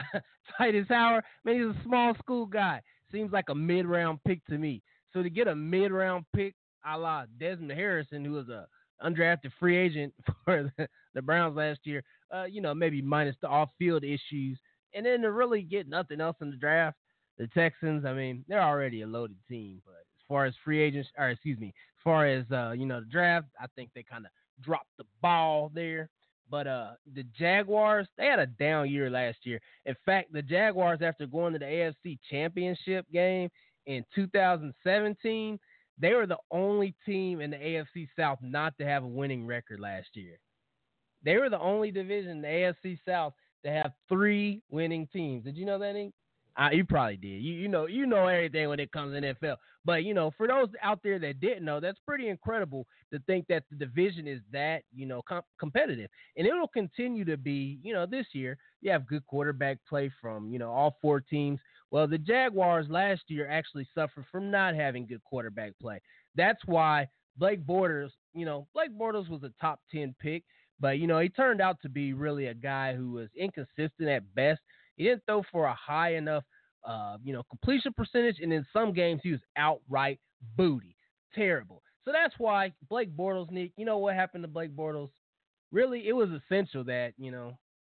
Titus Howard, man, he's a small school guy. Seems like a mid-round pick to me. So to get a mid-round pick, a la Desmond Harrison, who was a undrafted free agent for the, the Browns last year, uh, you know, maybe minus the off-field issues. And then to really get nothing else in the draft, the Texans, I mean, they're already a loaded team. But as far as free agents, or excuse me, as far as, uh, you know, the draft, I think they kind of dropped the ball there. But uh, the Jaguars, they had a down year last year. In fact, the Jaguars, after going to the A F C Championship game in two thousand seventeen, they were the only team in the A F C South not to have a winning record last year. They were the only division in the A F C South to have three winning teams. Did you know that, Ink? Uh, you probably did. You you know you know everything when it comes to N F L. But, you know, for those out there that didn't know, that's pretty incredible to think that the division is that, you know, com- competitive. And it will continue to be, you know, this year. You have good quarterback play from, you know, all four teams. Well, the Jaguars last year actually suffered from not having good quarterback play. That's why Blake Bortles, you know, Blake Bortles was a top ten pick. But, you know, he turned out to be really a guy who was inconsistent at best. He didn't throw for a high enough, uh, you know, completion percentage. And in some games, he was outright booty. Terrible. So that's why Blake Bortles, Nick, you know what happened to Blake Bortles? Really, it was essential that, you know.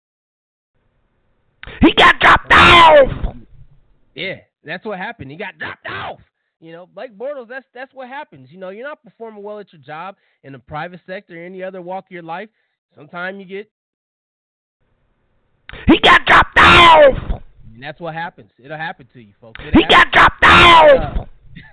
He got dropped off!
Yeah, that's what happened. He got dropped off. You know, Blake Bortles, that's that's what happens. You know, you're not performing well at your job in the private sector or any other walk of your life. Sometimes you get.
He got dropped off!
And that's what happens. It'll happen to you, folks. It'll
he got dropped off!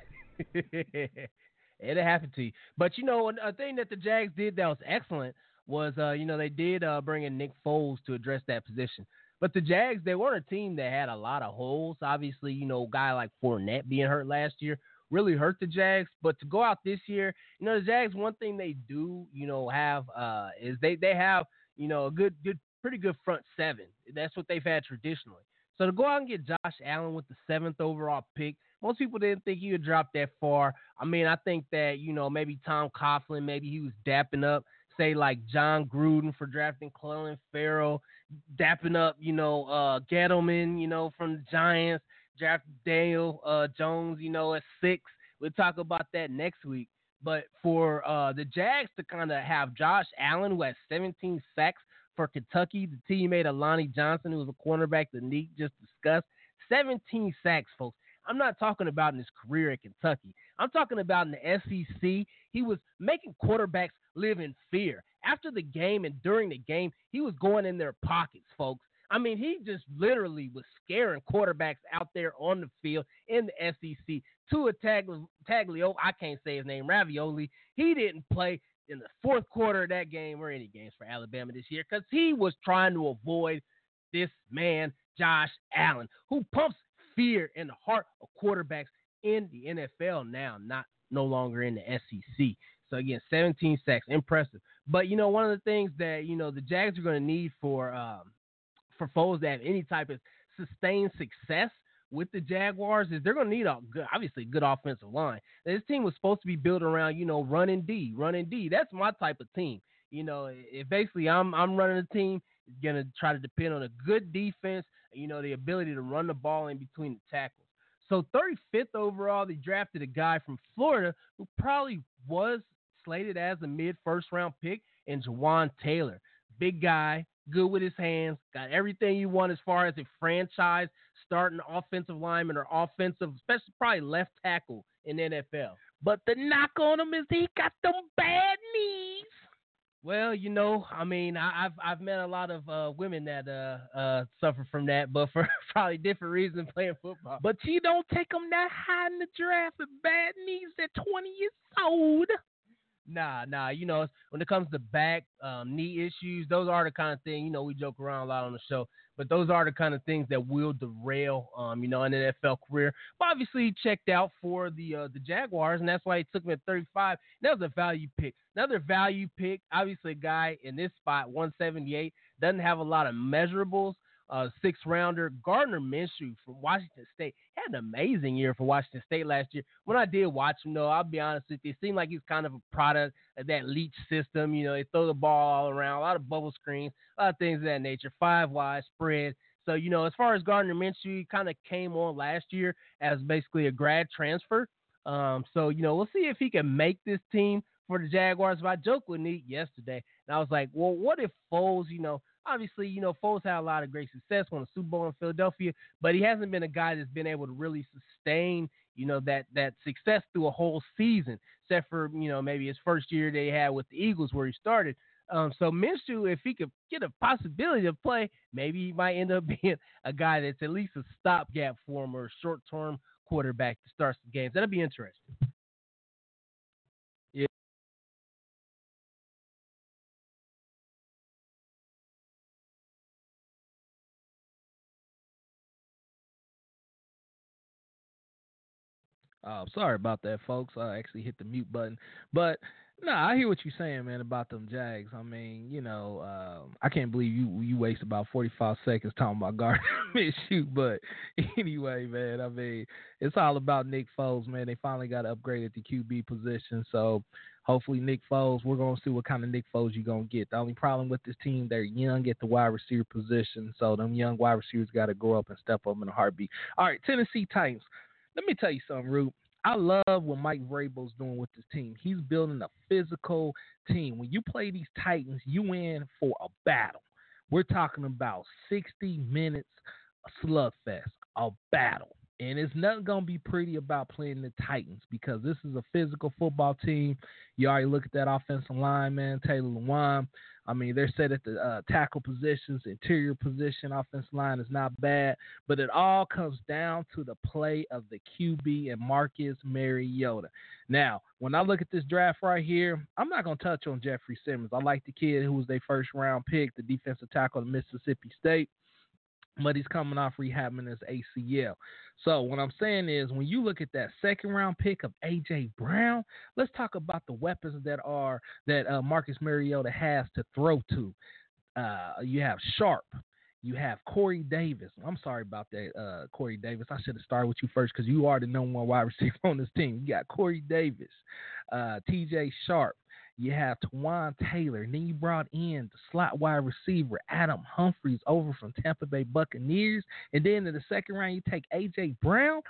It'll happen to you. But, you know, a thing that the Jags did that was excellent was, uh, you know, they did uh, bring in Nick Foles to address that position. But the Jags, they weren't a team that had a lot of holes. Obviously, you know, a guy like Fournette being hurt last year really hurt the Jags. But to go out this year, you know, the Jags, one thing they do, you know, have uh, is they, they have, you know, a good, good, pretty good front seven. That's what they've had traditionally. So to go out and get Josh Allen with the seventh overall pick, most people didn't think he would drop that far. I mean, I think that, you know, maybe Tom Coughlin, maybe he was dapping up, say, like John Gruden for drafting Clelin Ferrell, dapping up, you know, uh, Gettleman, you know, from the Giants, drafted Daniel uh, Jones, you know, at six. We'll talk about that next week. But for uh, the Jags to kind of have Josh Allen, who has seventeen sacks for Kentucky, the teammate of Lonnie Johnson, who was a cornerback that Nick just discussed, seventeen sacks, folks. I'm not talking about in his career at Kentucky. I'm talking about in the S E C. He was making quarterbacks live in fear. After the game and during the game, he was going in their pockets, folks. I mean, he just literally was scaring quarterbacks out there on the field in the S E C. Tua Tagli- Tagliole, I can't say his name, Ravioli, he didn't play in the fourth quarter of that game or any games for Alabama this year because he was trying to avoid this man, Josh Allen, who pumps fear in the heart of quarterbacks in the N F L now, not no longer in the S E C. So, again, seventeen sacks, impressive. But, you know, one of the things that, you know, the Jags are going to need for um, for Foles to have any type of sustained success with the Jaguars is they're going to need, a good, obviously, good offensive line. This team was supposed to be built around, you know, run and D, run and D. That's my type of team. You know, if basically I'm I'm running a team, it's going to try to depend on a good defense, you know, the ability to run the ball in between the tackles. So thirty-fifth overall, they drafted a guy from Florida who probably was slated as a mid-first round pick in Jawan Taylor. Big guy, good with his hands, got everything you want as far as a franchise starting offensive lineman or offensive, especially probably left tackle in the N F L.
But the knock on him is he got them bad knees.
Well, you know, I mean, I, I've I've met a lot of uh, women that uh, uh, suffer from that, but for probably different reasons playing football.
But you don't take them that high in the draft with bad knees at twenty years old.
Nah, nah. You know, when it comes to back, um, knee issues, those are the kind of thing, you know, we joke around a lot on the show, but those are the kind of things that will derail, um, you know, an N F L career. But obviously, he checked out for the uh, the Jaguars, and that's why he took him at thirty-five. That was a value pick. Another value pick, obviously, a guy in this spot, one seventy-eight, doesn't have a lot of measurables. Uh, sixth rounder, Gardner Minshew from Washington State, had an amazing year for Washington State last year. When I did watch him, though, I'll be honest with you, it seemed like he's kind of a product of that Leach system. You know, they throw the ball all around, a lot of bubble screens, a lot of things of that nature, five wide spread. So, you know, as far as Gardner Minshew, he kind of came on last year as basically a grad transfer. Um, so, you know, we'll see if he can make this team for the Jaguars. But I joked with Neat yesterday, and I was like, well, what if Foles, you know, obviously, you know, Foles had a lot of great success, won a Super Bowl in Philadelphia, but he hasn't been a guy that's been able to really sustain, you know, that that success through a whole season, except for, you know, maybe his first year they had with the Eagles where he started. Um, so Minshew, if he could get a possibility to play, maybe he might end up being a guy that's at least a stopgap for him or a short-term quarterback to start some games. That'll be interesting. Yeah.
Oh, sorry about that, folks. I actually hit the mute button. But no, I hear what you're saying, man, about them Jags. I mean, you know, um, I can't believe you you waste about forty-five seconds talking about Gardner Minshew. But anyway, man, I mean, it's all about Nick Foles, man. They finally got upgraded at the Q B position. So hopefully Nick Foles, we're going to see what kind of Nick Foles you're going to get. The only problem with this team, they're young at the wide receiver position. So them young wide receivers got to grow up and step up in a heartbeat. All right, Tennessee Titans. Let me tell you something, Root. I love what Mike Vrabel's doing with this team. He's building a physical team. When you play these Titans, you in for a battle. We're talking about sixty minutes slugfest, a battle. And it's nothing going to be pretty about playing the Titans because this is a physical football team. You already look at that offensive line, man, Taylor Lewan. I mean, they're set at the uh, tackle positions, interior position, offensive line is not bad. But it all comes down to the play of the Q B and Marcus Mariota. Now, when I look at this draft right here, I'm not going to touch on Jeffrey Simmons. I like the kid who was their first round pick, the defensive tackle of Mississippi State. But he's coming off rehabbing his A C L. So what I'm saying is when you look at that second round pick of A J Brown, let's talk about the weapons that are that uh, Marcus Mariota has to throw to. Uh, you have Sharp. You have Corey Davis. I'm sorry about that, uh, Corey Davis. I should have started with you first because you are the number one wide receiver on this team. You got Corey Davis, uh, T J Sharp. You have Twan Taylor. And then you brought in the slot wide receiver, Adam Humphries, over from Tampa Bay Buccaneers. And then in the second round, you take A J Brown.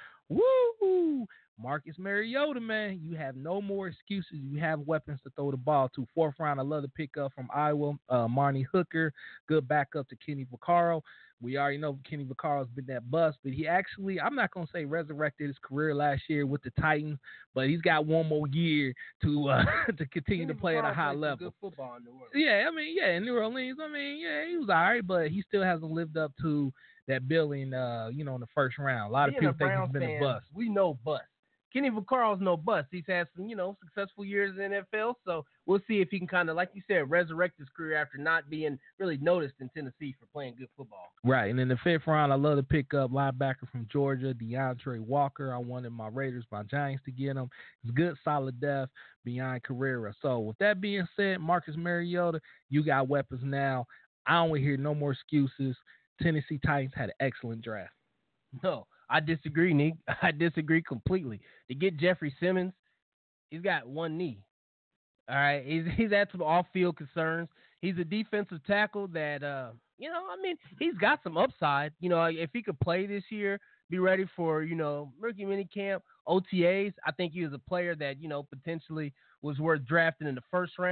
Woo! Marcus Mariota, man, you have no more excuses. You have weapons to throw the ball to. Fourth round, I love the pickup from Iowa, uh, Marnie Hooker. Good backup to Kenny Vaccaro. We already know Kenny Vaccaro's been that bust, but he actually, I'm not going to say resurrected his career last year with the Titans, but he's got one more year to uh, to continue
Kenny
to play
Vaccaro
at a high
plays
level.
Good football in New Orleans.
Yeah, I mean, yeah, in New Orleans, I mean, yeah, he was all right, but he still hasn't lived up to that billing, uh, you know, in the first round. A lot
Being
of people
a
think he's been
fan,
a bust.
We know bust. Kenny Vaccaro's no bust. He's had some, you know, successful years in the N F L. So we'll see if he can kind of, like you said, resurrect his career after not being really noticed in Tennessee for playing good football.
Right. And in the fifth round, I love to pick up linebacker from Georgia, DeAndre Walker. I wanted my Raiders, my Giants to get him. It's good, solid depth beyond Carrera. So with that being said, Marcus Mariota, you got weapons now. I don't want to hear no more excuses. Tennessee Titans had an excellent draft.
No, I disagree, Nick. I disagree completely. To get Jeffrey Simmons, he's got one knee. All right, he's he's had some off-field concerns. He's a defensive tackle that, uh, you know, I mean, he's got some upside. You know, if he could play this year, be ready for, you know, rookie minicamp, O T As. I think he was a player that, you know, potentially was worth drafting in the first round.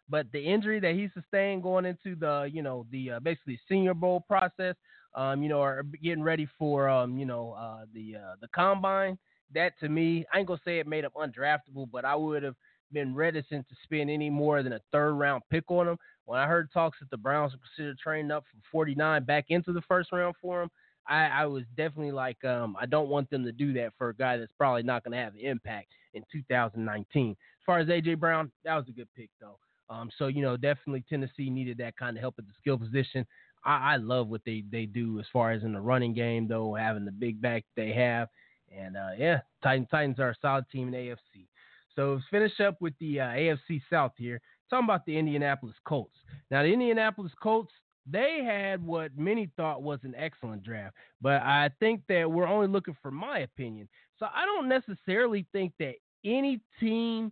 but the injury that he sustained going into the, you know, the uh, basically Senior Bowl process, um, you know, or getting ready for, um, you know, uh, the uh, the combine, that to me, I ain't gonna say it made him undraftable, but I would have been reticent to spend any more than a third round pick on him. When I heard talks that the Browns were considered trading up from forty-nine back into the first round for him, I, I was definitely like, um, I don't want them to do that for a guy that's probably not going to have an impact in two thousand nineteen. As far as A J Brown, that was a good pick, though. Um, so, you know, definitely Tennessee needed that kind of help at the skill position. I, I love what they, they do as far as in the running game, though, having the big back they have. And, uh, yeah, Titans, Titans are a solid team in the A F C. So let's finish up with the uh, A F C South here. Talking about the Indianapolis Colts. Now, the Indianapolis Colts, they had what many thought was an excellent draft, but I think that we're only looking for my opinion. So I don't necessarily think that any team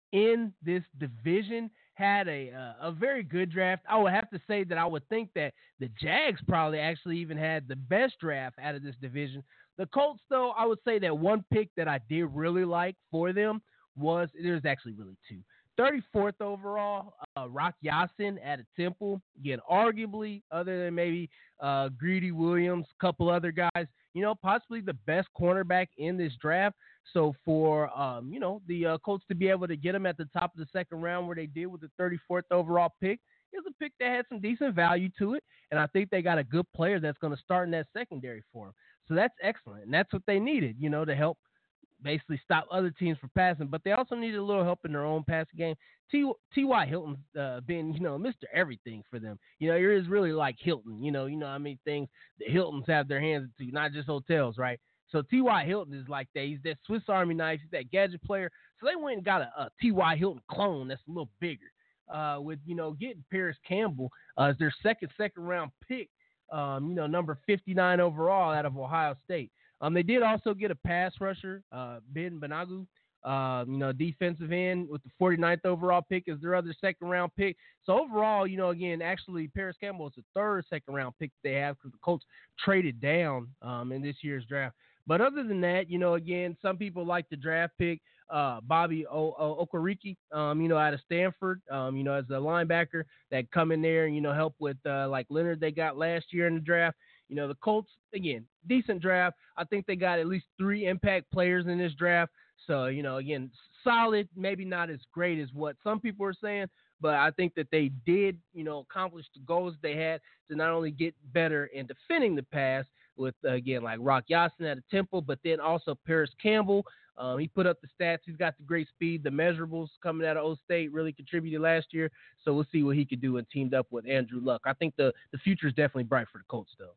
in this division had a uh, a very good draft. I would have to say that I would think that the Jags probably actually even had the best draft out of this division. The Colts, though, I would say that one pick that I did really like for them was, there's actually really two. thirty-fourth overall, uh, Rock Yasin at a Temple. Again, arguably, other than maybe uh, Greedy Williams, a couple other guys, you know, possibly the best cornerback in this draft. So for, um, you know, the uh, Colts to be able to get him at the top of the second round where they did with the thirty-fourth overall pick, is a pick that had some decent value to it. And I think they got a good player that's going to start in that secondary for him. So that's excellent. And that's what they needed, you know, to help basically stop other teams from passing, but they also needed a little help in their own passing game. T. T.Y. Hilton's uh, been, you know, Mister Everything for them. You know, it is really like Hilton. You know, you know how many things the Hiltons have their hands into, not just hotels, right? So T Y. Hilton is like that. He's that Swiss Army knife. He's that gadget player. So they went and got a, a T Y. Hilton clone that's a little bigger. Uh, with, you know, getting Paris Campbell uh, as their second second round pick. Um, you know, number fifty-nine overall out of Ohio State. Um, they did also get a pass rusher, uh, Ben Banagu, uh, you know, defensive end with the forty-ninth overall pick as their other second round pick. So overall, you know, again, actually Paris Campbell is the third second round pick they have because the Colts traded down um, in this year's draft. But other than that, you know, again, some people like the draft pick, uh, Bobby o- o- Okereke, um, you know, out of Stanford, um, you know, as a linebacker that come in there and, you know, help with uh, like Leonard they got last year in the draft. You know, the Colts, again, decent draft. I think they got at least three impact players in this draft. So, you know, again, solid, maybe not as great as what some people are saying, but I think that they did, you know, accomplish the goals they had to not only get better in defending the pass with, uh, again, like Rock Yasin at a Temple, but then also Paris Campbell. Um, he put up the stats. He's got the great speed. The measurables coming out of O State really contributed last year. So we'll see what he could do and teamed up with Andrew Luck. I think the, the future is definitely bright for the Colts, though.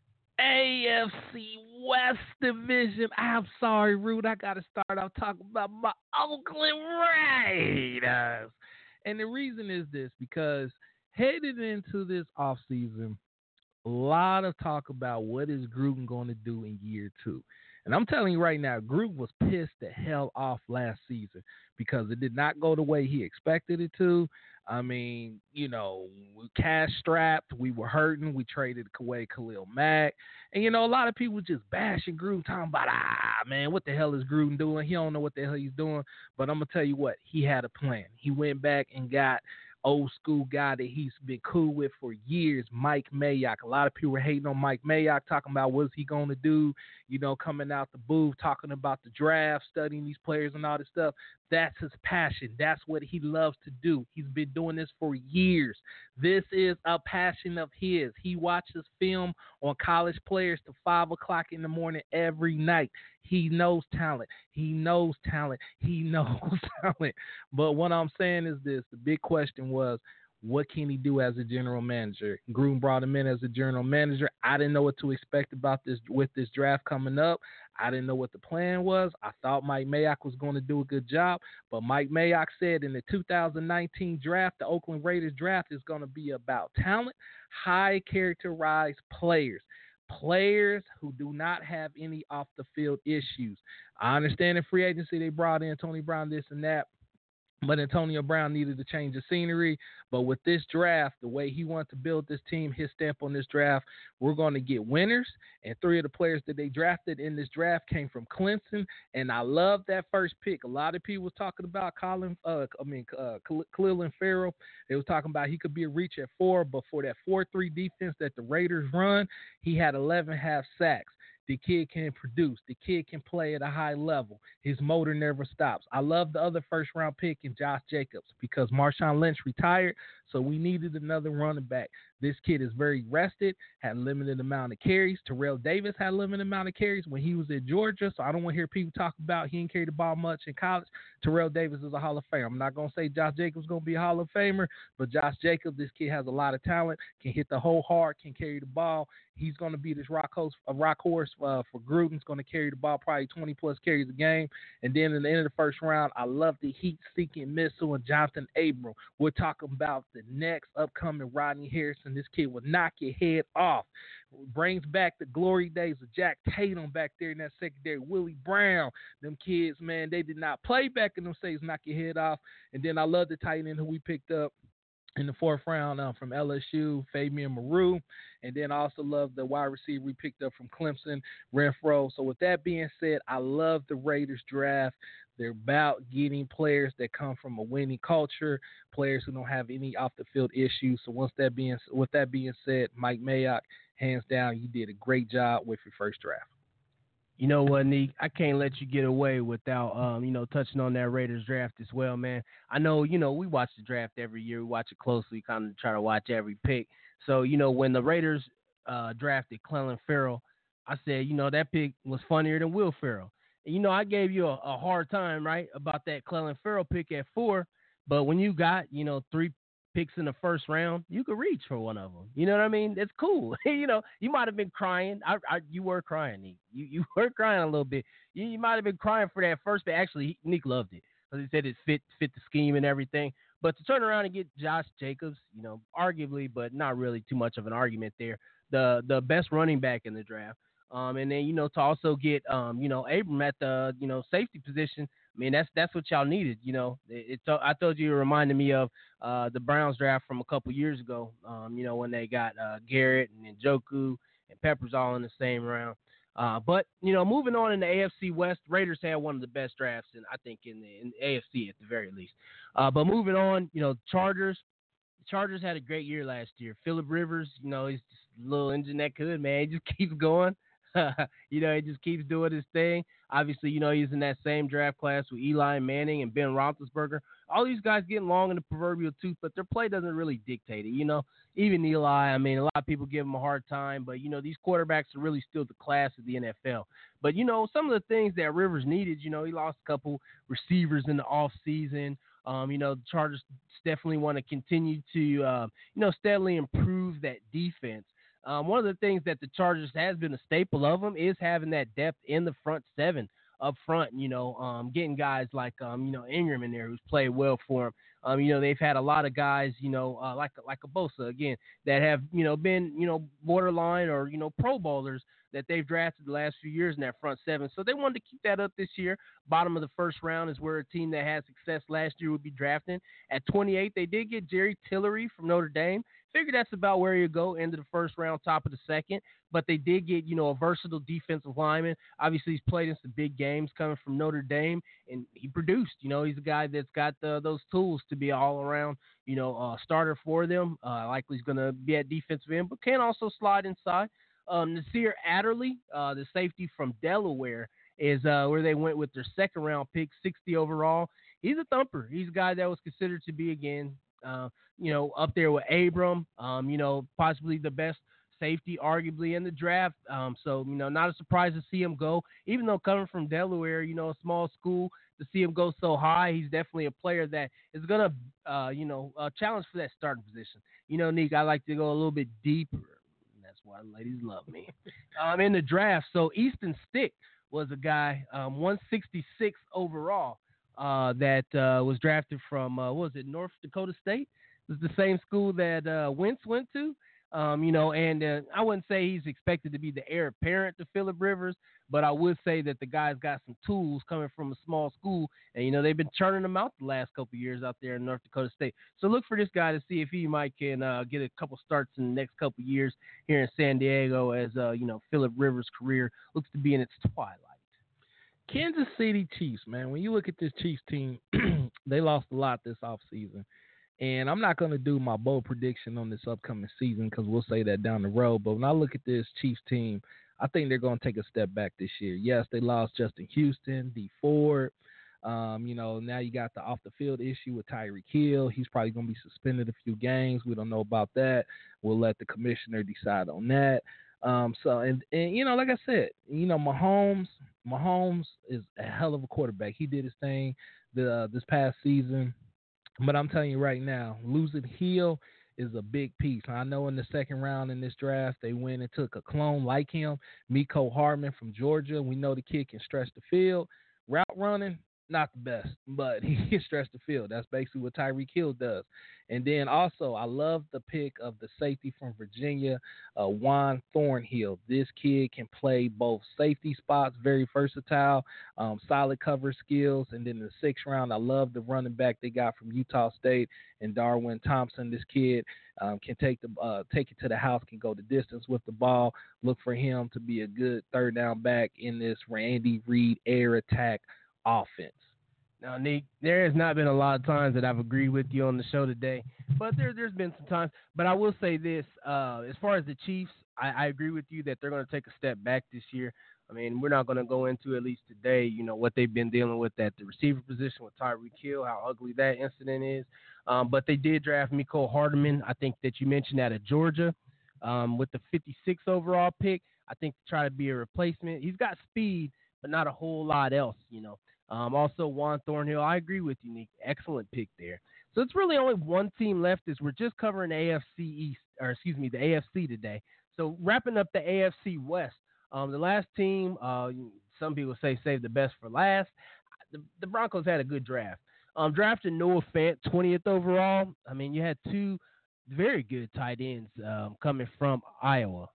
A F C West Division. I'm sorry, Rude. I got to start off talking about my Oakland Raiders. And the reason is this, because headed into this offseason, a lot of talk about what is Gruden going to do in year two. And I'm telling you right now, Gruden was pissed the hell off last season because it did not go the way he expected it to. I mean, you know, cash strapped, we were hurting. We traded away Khalil Mack. And, you know, a lot of people just bashing Gruden, talking about, ah, man, what the hell is Gruden doing? He don't know what the hell he's doing. But I'm going to tell you what, he had a plan. He went back and got old school guy that he's been cool with for years, Mike Mayock. A lot of people were hating on Mike Mayock, talking about what's he going to do, you know, coming out the booth, talking about the draft, studying these players and all this stuff. That's his passion. That's what he loves to do. He's been doing this for years. This is a passion of his. He watches film on college players till five o'clock in the morning every night. He knows talent. He knows talent. He knows talent. But what I'm saying is this. The big question was, what can he do as a general manager? Gruden brought him in as a general manager. I didn't know what to expect about this with this draft coming up. I didn't know what the plan was. I thought Mike Mayock was going to do a good job, but Mike Mayock said in the two thousand nineteen draft, the Oakland Raiders draft is going to be about talent, high characterized players. Players who do not have any off-the-field issues. I understand in free agency they brought in Tony Brown, this and that. But Antonio Brown needed to change the scenery. But with this draft, the way he wanted to build this team, his stamp on this draft, we're going to get winners. And three of the players that they drafted in this draft came from Clemson. And I love that first pick. A lot of people was talking about Colin, uh, I mean, uh, Clelin Ferrell. They was talking about he could be a reach at four, but for that four three defense that the Raiders run, he had eleven half sacks. The kid can produce. The kid can play at a high level. His motor never stops. I love the other first-round pick in Josh Jacobs because Marshawn Lynch retired, so we needed another running back. This kid is very rested, had limited amount of carries. Terrell Davis had a limited amount of carries when he was at Georgia, so I don't want to hear people talk about he didn't carry the ball much in college. Terrell Davis is a Hall of Famer. I'm not going to say Josh Jacobs is going to be a Hall of Famer, but Josh Jacobs, this kid has a lot of talent, can hit the whole hard, can carry the ball. He's going to be this rock horse, a rock horse uh, for Gruden's going to carry the ball probably twenty-plus carries a game. And then in the end of the first round, I love the heat-seeking missile and Jonathan Abram. We're talking about the next upcoming Rodney Harrison. This kid will knock your head off. Brings back the glory days of Jack Tatum back there in that secondary. Willie Brown. Them kids, man, they did not play back in them days, knock your head off. And then I love the tight end who we picked up in the fourth round um, from L S U, Fabian Moreau. And then I also love the wide receiver we picked up from Clemson, Renfro. So with that being said, I love the Raiders draft. They're about getting players that come from a winning culture, players who don't have any off-the-field issues. So once that being, with that being said, Mike Mayock, hands down, you did a great job with your first draft.
You know what, Neek? I can't let you get away without, um, you know, touching on that Raiders draft as well, man. I know, you know, we watch the draft every year. We watch it closely, kind of try to watch every pick. So, you know, when the Raiders uh, drafted Clelin Ferrell, I said, you know, that pick was funnier than Will Ferrell. And, you know, I gave you a, a hard time, right, about that Clelin Ferrell pick at four. But when you got, you know, three picks in the first round, you could reach for one of them. You know what I mean? It's cool. you know, you might have been crying. I, I, you were crying, Neek. You you were crying a little bit. You, you might have been crying for that first pick. Actually, Neek loved it because he said it fit fit the scheme and everything. But to turn around and get Josh Jacobs, you know, arguably, but not really too much of an argument there, the the best running back in the draft. Um, and then, you know, to also get, um, you know, Abram at the, you know, safety position. I mean, that's that's what y'all needed, you know. It, it, I told you it reminded me of uh, the Browns draft from a couple years ago, um, you know, when they got uh, Garrett and Njoku and Peppers all in the same round. Uh, but, you know, moving on in the A F C West, Raiders had one of the best drafts, in, I think, in the, in the A F C at the very least. Uh, but moving on, you know, Chargers. The Chargers had a great year last year. Phillip Rivers, you know, he's just a little engine that could, man. He just keeps going. you know, he just keeps doing his thing. Obviously, you know, he's in that same draft class with Eli Manning and Ben Roethlisberger. All these guys getting long in the proverbial tooth, but their play doesn't really dictate it. You know, even Eli, I mean, a lot of people give him a hard time, but, you know, these quarterbacks are really still the class of the N F L. But, you know, some of the things that Rivers needed, you know, he lost a couple receivers in the offseason. Um, you know, the Chargers definitely want to continue to, uh, you know, steadily improve that defense. Um, one of the things that the Chargers has been a staple of them is having that depth in the front seven up front, you know, um, getting guys like, um, you know, Ingram in there who's played well for them. Um, you know, they've had a lot of guys, you know, uh, like, like a Bosa, again, that have, you know, been, you know, borderline or, you know, pro bowlers that they've drafted the last few years in that front seven. So they wanted to keep that up this year. Bottom of the first round is where a team that had success last year would be drafting. At twenty-eight, they did get Jerry Tillery from Notre Dame. Figure that's about where you go, into the first round, top of the second. But they did get, you know, a versatile defensive lineman. Obviously, he's played in some big games coming from Notre Dame, and he produced. You know, he's a guy that's got uh, those tools to be all around, you know, uh, starter for them. Uh, likely he's going to be at defensive end, but can also slide inside. Um, Nasir Adderley, uh, the safety from Delaware, is uh, where they went with their second round pick, sixty overall. He's a thumper. He's a guy that was considered to be, again, uh, you know, up there with Abram, um, you know, possibly the best safety arguably in the draft. Um, so, you know, not a surprise to see him go, even though coming from Delaware, you know, a small school, to see him go so high. He's definitely a player that is going to, uh, you know, uh, challenge for that starting position. You know, Nick, I like to go a little bit deeper. That's why ladies love me. um, in the draft, so Easton Stick was a guy, um, one sixty-six overall, uh, that uh, was drafted from, uh, what was it, North Dakota State? It was the same school that uh, Wentz went to. Um, you know, and uh, I wouldn't say he's expected to be the heir apparent to Phillip Rivers, but I would say that the guy's got some tools coming from a small school, and you know they've been churning them out the last couple of years out there in North Dakota State. So look for this guy to see if he might can uh, get a couple starts in the next couple of years here in San Diego, as uh, you know Phillip Rivers' career looks to be in its twilight.
Kansas City Chiefs, man. When you look at this Chiefs team, they lost a lot this offseason. And I'm not going to do my bold prediction on this upcoming season because we'll say that down the road. But when I look at this Chiefs team, I think they're going to take a step back this year. Yes, they lost Justin Houston, D Ford. Um, you know, now you got the off the field issue with Tyreek Hill. He's probably going to be suspended a few games. We don't know about that. We'll let the commissioner decide on that. Um, so, and, and, you know, like I said, you know, Mahomes, Mahomes is a hell of a quarterback. He did his thing the, uh, this past season. But I'm telling you right now, losing Hill is a big piece. I know in the second round in this draft, they went and took a clone like him, Miko Hardman from Georgia. We know the kid can stretch the field. Route running, not the best, but he can stretch the field. That's basically what Tyreek Hill does. And then also, I love the pick of the safety from Virginia, uh, Juan Thornhill. This kid can play both safety spots, very versatile, um, solid cover skills. And then in the sixth round, I love the running back they got from Utah State and Darwin Thompson. This kid um, can take the uh, take it to the house, can go the distance with the ball. Look for him to be a good third down back in this Randy Reed air attack offense.
Now, Nick, there has not been a lot of times that I've agreed with you on the show today, but there, there's been some times. But I will say this, uh, as far as the Chiefs, I, I agree with you that they're going to take a step back this year. I mean, we're not going to go into, at least today, you know, what they've been dealing with at the receiver position with Tyreek Hill, how ugly that incident is. Um, but they did draft Miko Hardman, I think that you mentioned, out of Georgia, um, with the fifty-sixth overall pick. I think to try to be a replacement. He's got speed, but not a whole lot else, you know. Um, also, Juan Thornhill, I agree with you, Nick. Excellent pick there. So it's really only one team left as we're just covering the A F C East, or excuse me, the A F C today. So wrapping up the A F C West, um, the last team, uh, some people say save the best for last. The, the Broncos had a good draft. Um, drafted Noah Fant, twentieth overall. I mean, you had two very good tight ends um, coming from Iowa.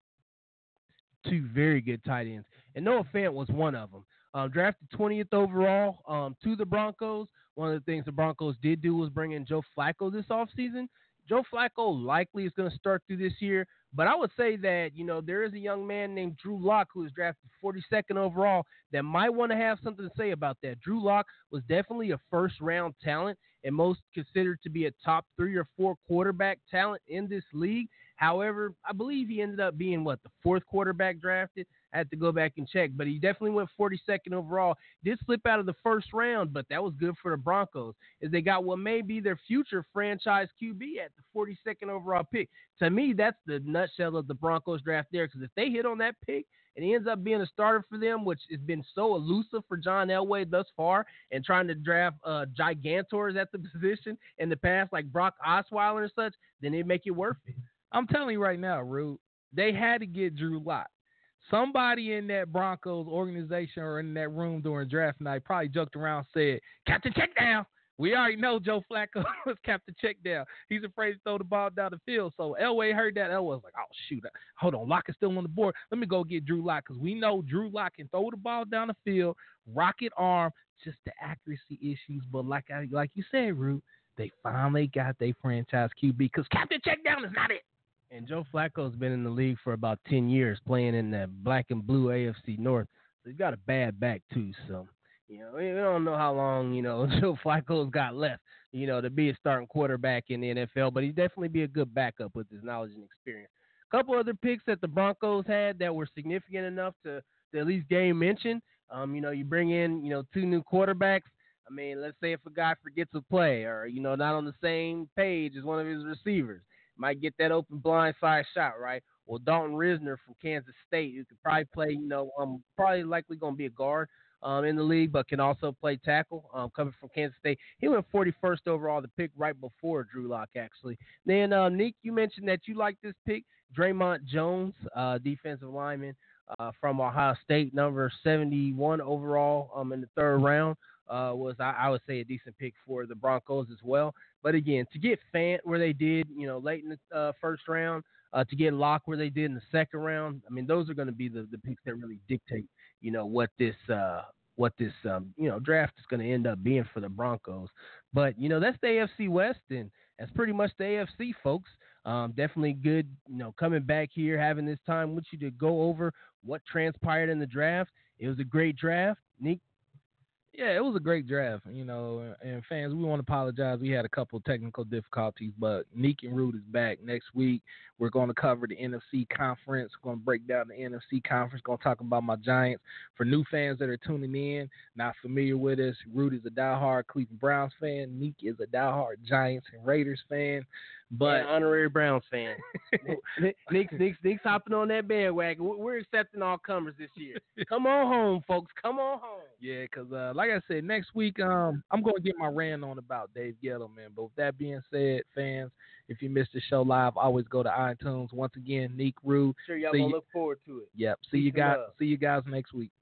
Two very good tight ends. And Noah Fant was one of them. Um, drafted twentieth overall um, to the Broncos. One of the things the Broncos did do was bring in Joe Flacco this offseason. Joe Flacco likely is going to start through this year, but I would say that, you know, there is a young man named Drew Lock who was drafted forty-second overall that might want to have something to say about that. Drew Lock was definitely a first-round talent and most considered to be a top three or four quarterback talent in this league. However, I believe he ended up being, what, the fourth quarterback drafted? I had to go back and check, but he definitely went forty-second overall. Did slip out of the first round, but that was good for the Broncos as they got what may be their future franchise Q B at the forty-second overall pick. To me, that's the nutshell of the Broncos draft there, because if they hit on that pick and he ends up being a starter for them, which has been so elusive for John Elway thus far, and trying to draft uh, gigantors at the position in the past like Brock Osweiler and such, then it'd make it worth it.
I'm telling you right now, Rude, they had to get Drew Lock. Somebody in that Broncos organization or in that room during draft night probably joked around and said, Captain Checkdown. We already know Joe Flacco was Captain Checkdown. He's afraid to throw the ball down the field. So Elway heard that. Elway was like, oh, shoot. Hold on. Lock is still on the board. Let me go get Drew Lock, because we know Drew Lock can throw the ball down the field, rocket arm, just the accuracy issues. But like I, like you said, Root, they finally got their franchise Q B, because Captain Checkdown is not it.
And Joe Flacco's been in the league for about ten years, playing in the black and blue A F C North. So he's got a bad back, too. So, you know, we don't know how long, you know, Joe Flacco's got left, you know, to be a starting quarterback in the N F L. But he'd definitely be a good backup with his knowledge and experience. A couple other picks that the Broncos had that were significant enough to, to at least gain mention. Um, you know, you bring in, you know, two new quarterbacks. I mean, let's say if a guy forgets a play or, you know, not on the same page as one of his receivers. Might get that open blindside shot, right? Well, Dalton Risner from Kansas State, who could probably play, you know, um, probably likely going to be a guard um, in the league, but can also play tackle, um, coming from Kansas State. He went forty-first overall, the pick right before Drew Lock, actually. Then, uh, Nick, you mentioned that you like this pick. Draymond Jones, uh, defensive lineman uh, from Ohio State, number seventy-one overall um, in the third round. Uh, was, I, I would say, a decent pick for the Broncos as well. But again, to get Fant where they did, you know, late in the uh, first round, uh, to get locked where they did in the second round. I mean, those are going to be the, the picks that really dictate, you know, what this uh, what this um, you know draft is going to end up being for the Broncos. But you know, that's the A F C West, and that's pretty much the A F C, folks. Um, definitely good, you know, coming back here, having this time with you to go over what transpired in the draft. It was a great draft, Nick.
Yeah, it was a great draft, you know, and fans, we want to apologize. We had a couple technical difficulties, but Neek and Root is back next week. We're going to cover the N F C conference. We're going to break down the N F C conference. Going to talk about my Giants. For new fans that are tuning in, not familiar with us, Root is a diehard Cleveland Browns fan. Neek is a diehard Giants and Raiders fan. But
and honorary Browns fan. Nick's, Nick's, Nick's hopping on that bandwagon. We're accepting all comers this year. Come on home, folks. Come on home.
Yeah, because uh, like I said, next week um, I'm going to get my rant on about Dave Gettleman. But with that being said, fans, if you missed the show live, always go to iTunes. Once again, Neek Rue.
Sure, y'all going to look forward to it.
Yep. See
Peace
you guys.
love.
See you guys next week.